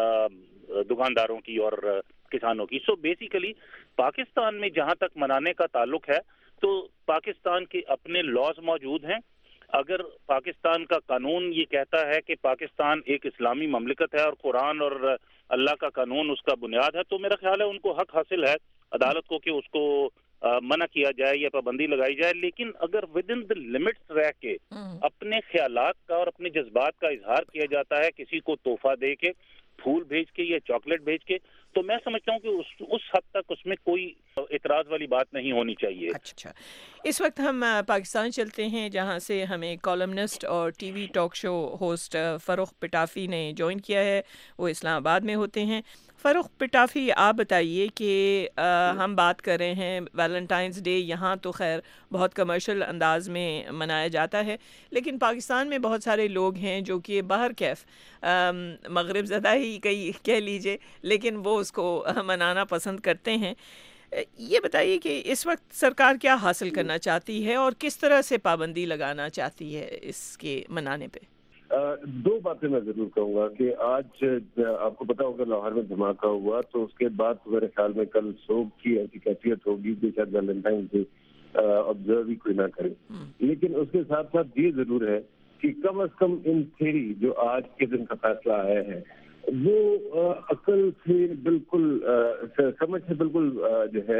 دکانداروں کی اور کسانوں کی. سو بیسیکلی پاکستان میں جہاں تک منانے کا تعلق ہے تو پاکستان کے اپنے لاز موجود ہیں. اگر پاکستان کا قانون یہ کہتا ہے کہ پاکستان ایک اسلامی مملکت ہے اور قرآن اور اللہ کا قانون اس کا بنیاد ہے، تو میرا خیال ہے ان کو حق حاصل ہے عدالت کو کہ اس کو منع کیا جائے یا پابندی لگائی جائے. لیکن اگر ود ان دا لمٹس رہ کے اپنے خیالات کا اور اپنے جذبات کا اظہار کیا جاتا ہے کسی کو تحفہ دے کے، پھول بھیج کے یا چاکلیٹ بھیج کے، تو میں سمجھتا ہوں کہ اس حد تک اس میں کوئی اعتراض والی بات نہیں ہونی چاہیے. اچھا، اس وقت ہم پاکستان چلتے ہیں جہاں سے ہمیں کالمنسٹ اور T V talk show host Farrukh Pitafi نے جوائن کیا ہے. وہ اسلام آباد میں ہوتے ہیں. فروخ پٹافی، آپ بتائیے کہ ہم بات کر رہے ہیں ویلنٹائنس ڈے، یہاں تو خیر بہت کمرشل انداز میں منایا جاتا ہے، لیکن پاکستان میں بہت سارے لوگ ہیں جو کہ باہر کیف مغرب زدہ ہی کہہ لیجئے، لیکن وہ اس کو منانا پسند کرتے ہیں. یہ بتائیے کہ اس وقت سرکار کیا حاصل کرنا چاہتی ہے اور کس طرح سے پابندی لگانا چاہتی ہے اس کے منانے پہ؟ دو باتیں میں ضرور کہوں گا کہ آج آپ کو پتا ہوگا لاہور میں دھماکہ ہوا، تو اس کے بعد میرے خیال میں کل سوگ کی ایسی کیفیت ہوگی کہ شاید ویلنٹائن ڈے آبزرو ہی کوئی نہ کرے. لیکن اس کے ساتھ ساتھ یہ ضرور ہے کہ کم از کم ان تھیری جو آج کے دن کا فیصلہ آیا ہے وہ عقل سے بالکل سمجھ سے بالکل جو ہے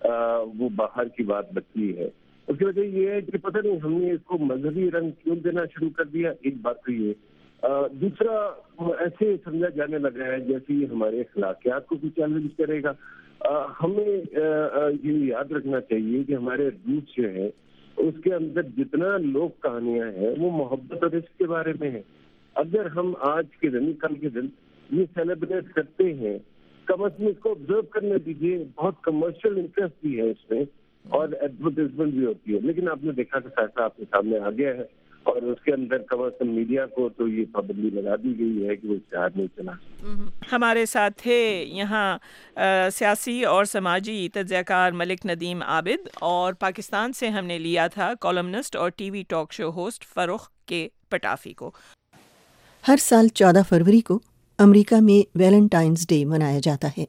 وہ باہر کی بات بچی ہے. اس کی وجہ یہ ہے کہ پتہ نہیں ہم نے اس کو مذہبی رنگ کیوں دینا شروع کر دیا، ایک بات تو یہ. دوسرا ایسے سمجھا جانے لگا ہے جیسے یہ ہمارے اخلاقیات کو بھی چیلنج کرے گا. ہمیں یہ یاد رکھنا چاہیے کہ ہمارے روٹس جو ہے اس کے اندر جتنا لوک کہانیاں ہیں وہ محبت اور عشق کے بارے میں ہیں. اگر ہم آج کے دن کل کے دن یہ سیلیبریٹ کرتے ہیں، کم از کم اس کو آبزرو کرنے دیجیے. بہت کمرشل انٹرسٹ بھی ہے اس میں اور ایڈورٹائزمنٹ بھی ہوتی ہے، لیکن آپ نے دیکھا کہ فیصلہ آپ کے سامنے آ گیا ہے اور اس کے اندر کم از کم میڈیا کو تو یہ پابندی لگا دی گئی ہے کہ وہ اشتہار نہیں چلا. ہمارے ساتھ تھے یہاں سیاسی اور سماجی تجزیہ کار ملک ندیم عابد، اور پاکستان سے ہم نے لیا تھا کالمنسٹ اور T V talk show host Farrukh کے پٹافی کو. ہر سال 14 فروری کو امریکہ میں ویلنٹائنس ڈے منایا جاتا ہے.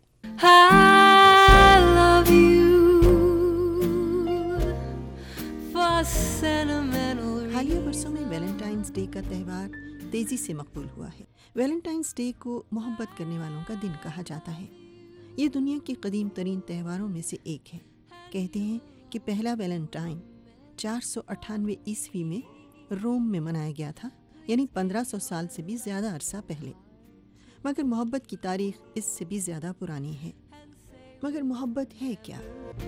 حالیہ برسوں میں ویلنٹائنس ڈے کا تہوار تیزی سے مقبول ہوا ہے. ویلنٹائنس ڈے کو محبت کرنے والوں کا دن کہا جاتا ہے. یہ دنیا کے قدیم ترین تہواروں میں سے ایک ہے. کہتے ہیں کہ پہلا ویلنٹائن 498 عیسوی میں روم میں منایا گیا تھا، یعنی 1500 سال سے بھی زیادہ عرصہ پہلے. مگر محبت کی تاریخ اس سے بھی زیادہ پرانی ہے. مگر محبت ہے کیا؟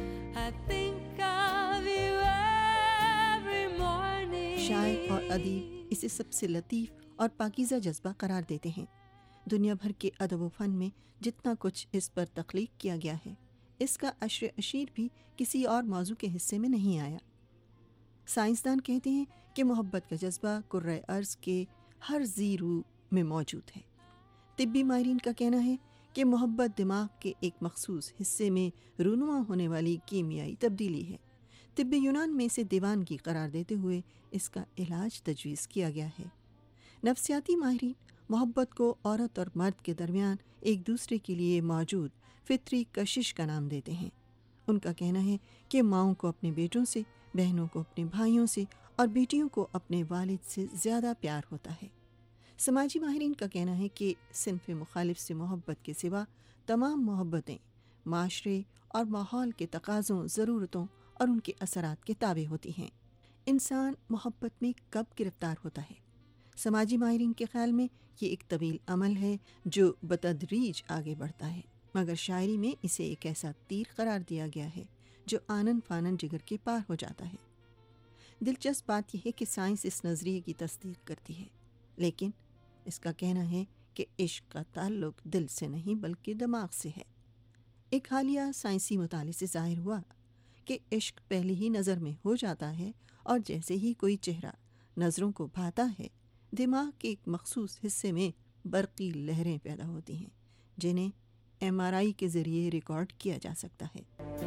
شاعر اور ادیب اسے سب سے لطیف اور پاکیزہ جذبہ قرار دیتے ہیں. دنیا بھر کے ادب و فن میں جتنا کچھ اس پر تخلیق کیا گیا ہے، اس کا عشر اشیر بھی کسی اور موضوع کے حصے میں نہیں آیا. سائنسدان کہتے ہیں کہ محبت کا جذبہ کرۂ ارض کے ہر ذی روح میں موجود ہے. طبی ماہرین کا کہنا ہے کہ محبت دماغ کے ایک مخصوص حصے میں رونما ہونے والی کیمیائی تبدیلی ہے. طب یونان میں اسے دیوانگی قرار دیتے ہوئے اس کا علاج تجویز کیا گیا ہے. نفسیاتی ماہرین محبت کو عورت اور مرد کے درمیان ایک دوسرے کے لیے موجود فطری کشش کا نام دیتے ہیں. ان کا کہنا ہے کہ ماؤں کو اپنے بیٹوں سے، بہنوں کو اپنے بھائیوں سے اور بیٹیوں کو اپنے والد سے زیادہ پیار ہوتا ہے. سماجی ماہرین کا کہنا ہے کہ صنف مخالف سے محبت کے سوا تمام محبتیں معاشرے اور ماحول کے تقاضوں، ضرورتوں اور ان کے اثرات کے تابع ہوتی ہیں. انسان محبت میں کب گرفتار ہوتا ہے؟ سماجی ماہرین کے خیال میں یہ ایک طویل عمل ہے جو بتدریج آگے بڑھتا ہے، مگر شاعری میں اسے ایک ایسا تیر قرار دیا گیا ہے جو آنن فانن جگر کے پار ہو جاتا ہے. دلچسپ بات یہ ہے کہ سائنس اس نظریے کی تصدیق کرتی ہے، لیکن اس کا کہنا ہے کہ عشق کا تعلق دل سے نہیں بلکہ دماغ سے ہے. ایک حالیہ سائنسی مطالعے سے ظاہر ہوا کہ عشق پہلی ہی نظر میں ہو جاتا ہے اور جیسے ہی کوئی چہرہ نظروں کو بھاتا ہے دماغ کے ایک مخصوص حصے میں برقی لہریں پیدا ہوتی ہیں جنہیں MRI کے ذریعے ریکارڈ کیا جا سکتا ہے۔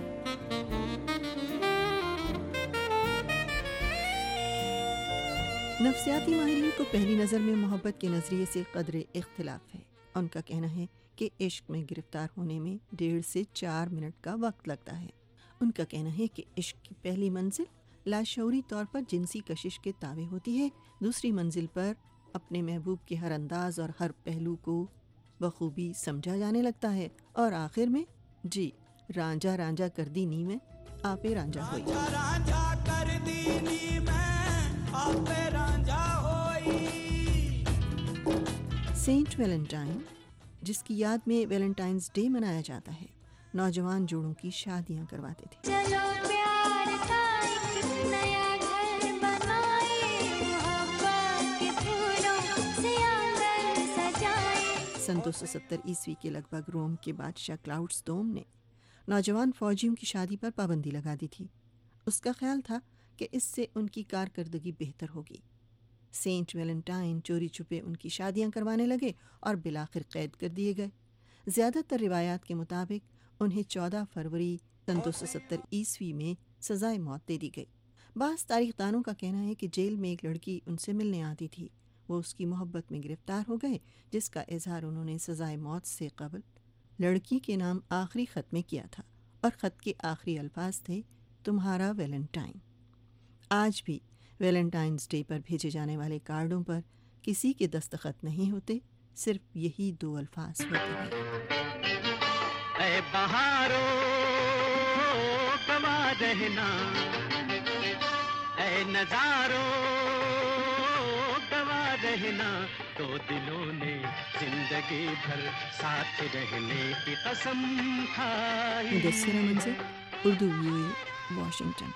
نفسیاتی ماہرین کو پہلی نظر میں محبت کے نظریے سے قدر اختلاف ہے۔ ان کا کہنا ہے کہ عشق میں گرفتار ہونے میں 1.5 سے 4 منٹ کا وقت لگتا ہے۔ ان کا کہنا ہے کہ عشق کی پہلی منزل لاشعوری طور پر جنسی کشش کے تابع ہوتی ہے، دوسری منزل پر اپنے محبوب کے ہر انداز اور ہر پہلو کو بخوبی سمجھا جانے لگتا ہے، اور آخر میں جی رانجھا رانجھا کر دی نی میں آپے رانجھا ہوئی۔ سینٹ ویلنٹائن، جس کی یاد میں ویلنٹائنز ڈے منایا جاتا ہے، نوجوان جوڑوں کی شادیاں کرواتے تھے۔ سن 270 عیسوی کے لگ بھگ روم کے بادشاہ کلاؤڈس دوم نے نوجوان فوجیوں کی شادی پر پابندی لگا دی تھی۔ اس کا خیال تھا کہ اس سے ان کی کارکردگی بہتر ہوگی۔ سینٹ ویلنٹائن چوری چھپے ان کی شادیاں کروانے لگے اور بالآخر قید کر دیے گئے۔ زیادہ تر روایات کے مطابق انہیں 14 فروری سن 270 عیسوی میں سزائے موت دے دی گئی۔ بعض تاریخ دانوں کا کہنا ہے کہ جیل میں ایک لڑکی ان سے ملنے آتی تھی، وہ اس کی محبت میں گرفتار ہو گئے، جس کا اظہار انہوں نے سزائے موت سے قبل لڑکی کے نام آخری خط میں کیا تھا، اور خط کے آخری الفاظ تھے تمہارا ویلنٹائن۔ آج بھی ویلنٹائنز ڈے پر بھیجے جانے والے کارڈوں پر کسی کے دستخط نہیں ہوتے، صرف یہی 2 الفاظ ہوتے ہیں۔ اے بہارو گوا رہنا، اے نظارو گوا رہنا، تو دلوں نے زندگی بھر ساتھ رہنے کی قسم کھائی۔ مدثرہ منظر، اردو VOA، واشنگٹن۔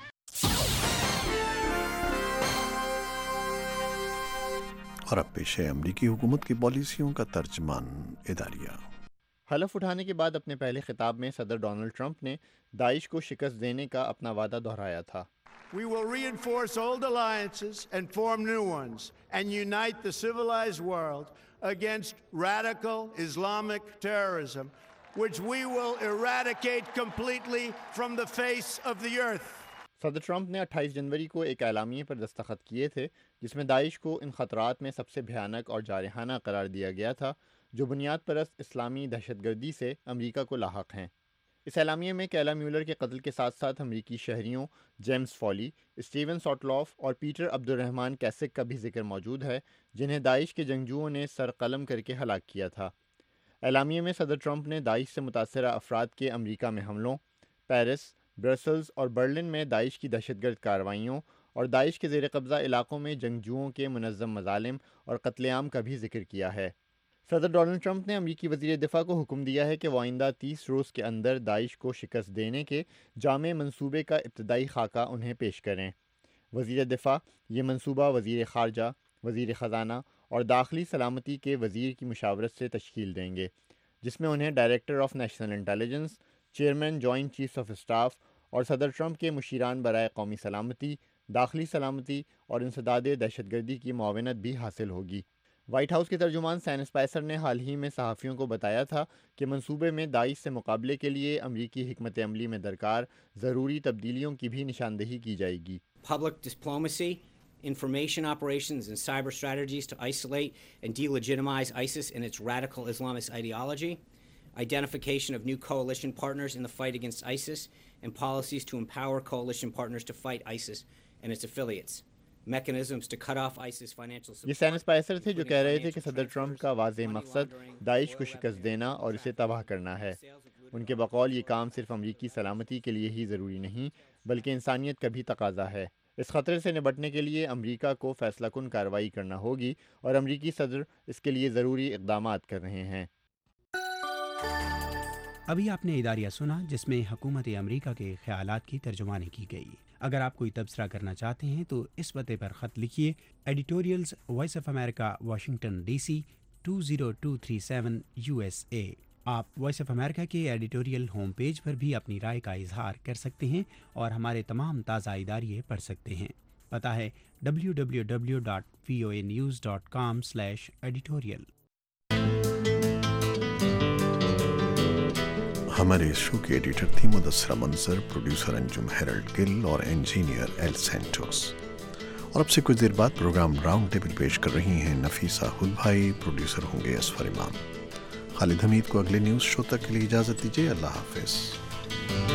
اور اب پیش ہے امریکی حکومت کی پالیسیوں کا ترجمان اداریہ۔ حلف اٹھانے کے بعد اپنے پہلے خطاب میں صدر ڈونلڈ ٹرمپ نے داعش کو شکست دینے کا اپنا وعدہ دہرایا تھا۔ We will reinforce old alliances and form new ones and unite the civilized world against radical Islamic terrorism, which we will eradicate completely from the face of the earth. صدر ٹرمپ نے 28 جنوری کو ایک اعلامیے پر دستخط کیے تھے جس میں داعش کو ان خطرات میں سب سے بھیانک اور جارحانہ قرار دیا گیا تھا جو بنیاد پرست اسلامی دہشت گردی سے امریکہ کو لاحق ہیں۔ اس اعلامیے میں کیلا میولر کے قتل کے ساتھ ساتھ امریکی شہریوں جیمز فولی، اسٹیون سوٹلوف اور پیٹر عبد الرحمن کیسک کا بھی ذکر موجود ہے، جنہیں داعش کے جنگجوؤں نے سر قلم کر کے ہلاک کیا تھا۔ اعلامیے میں صدر ٹرمپ نے داعش سے متاثرہ افراد کے امریکہ میں حملوں، پیرس، برسلز اور برلن میں داعش کی دہشت گرد کارروائیوں اور داعش کے زیر قبضہ علاقوں میں جنگجوؤں کے منظم مظالم اور قتل عام کا بھی ذکر کیا ہے۔ صدر ڈونلڈ ٹرمپ نے امریکی وزیر دفاع کو حکم دیا ہے کہ وہ آئندہ 30 روز کے اندر داعش کو شکست دینے کے جامع منصوبے کا ابتدائی خاکہ انہیں پیش کریں۔ وزیر دفاع یہ منصوبہ وزیر خارجہ، وزیر خزانہ اور داخلی سلامتی کے وزیر کی مشاورت سے تشکیل دیں گے، جس میں انہیں director of national intelligence, chairman joint chiefs of staff اور صدر ٹرمپ کے مشیران برائے قومی سلامتی، داخلی سلامتی اور انسداد دہشت گردی کی معاونت بھی حاصل ہوگی۔ وائٹ ہاؤس کے ترجمان سین اسپائسر نے حال ہی میں صحافیوں کو بتایا تھا کہ منصوبے میں داعش سے مقابلے کے لیے امریکی حکمت عملی میں درکار ضروری تبدیلیوں کی بھی نشاندہی کی جائے گی۔ Public diplomacy, information operations and cyber strategies to isolate and delegitimize ISIS and its radical Islamist ideology, identification of new coalition partners in the fight against ISIS, and policies to empower coalition partners to fight ISIS and its affiliates. Mechanisms to cut off ISIS financial support. یہ سین اسپائسر تھے جو کہہ رہے تھے کہ صدر ٹرمپ کا واضح مقصد داعش کو شکست دینا اور اسے تباہ کرنا ہے۔ ان کے بقول یہ کام صرف امریکی سلامتی کے لیے ہی ضروری نہیں بلکہ انسانیت کا بھی تقاضا ہے۔ اس خطرے سے نبٹنے کے لیے امریکہ کو فیصلہ کن کارروائی کرنا ہوگی اور امریکی صدر اس کے لیے ضروری اقدامات کر رہے ہیں۔ ابھی آپ نے اداریہ سنا جس میں حکومت امریکہ کے خیالات کی ترجمانی کی گئی۔ اگر آپ کوئی تبصرہ کرنا چاہتے ہیں تو اس پتے پر خط لکھیے، editorials Voice of America, Washington DC 20237 USA۔ آپ وائس آف امریکہ کے ایڈیٹوریل ہوم پیج پر بھی اپنی رائے کا اظہار کر سکتے ہیں اور ہمارے تمام تازہ اداریے پڑھ سکتے ہیں۔ پتہ ہے www.voanews.com/editorial۔ ہمارے شو کی ایڈیٹر تھی مدثرہ منظر، پروڈیوسر انجم ہیرلڈ گل اور انجینئر ایل سینٹوس۔ اور اب سے کچھ دیر بعد پروگرام راؤنڈ ٹیبل پیش کر رہی ہیں نفیسہ حل بھائی، پروڈیوسر ہوں گے اسفر امام۔ خالد حمید کو اگلے نیوز شو تک کے لیے اجازت دیجیے، اللہ حافظ۔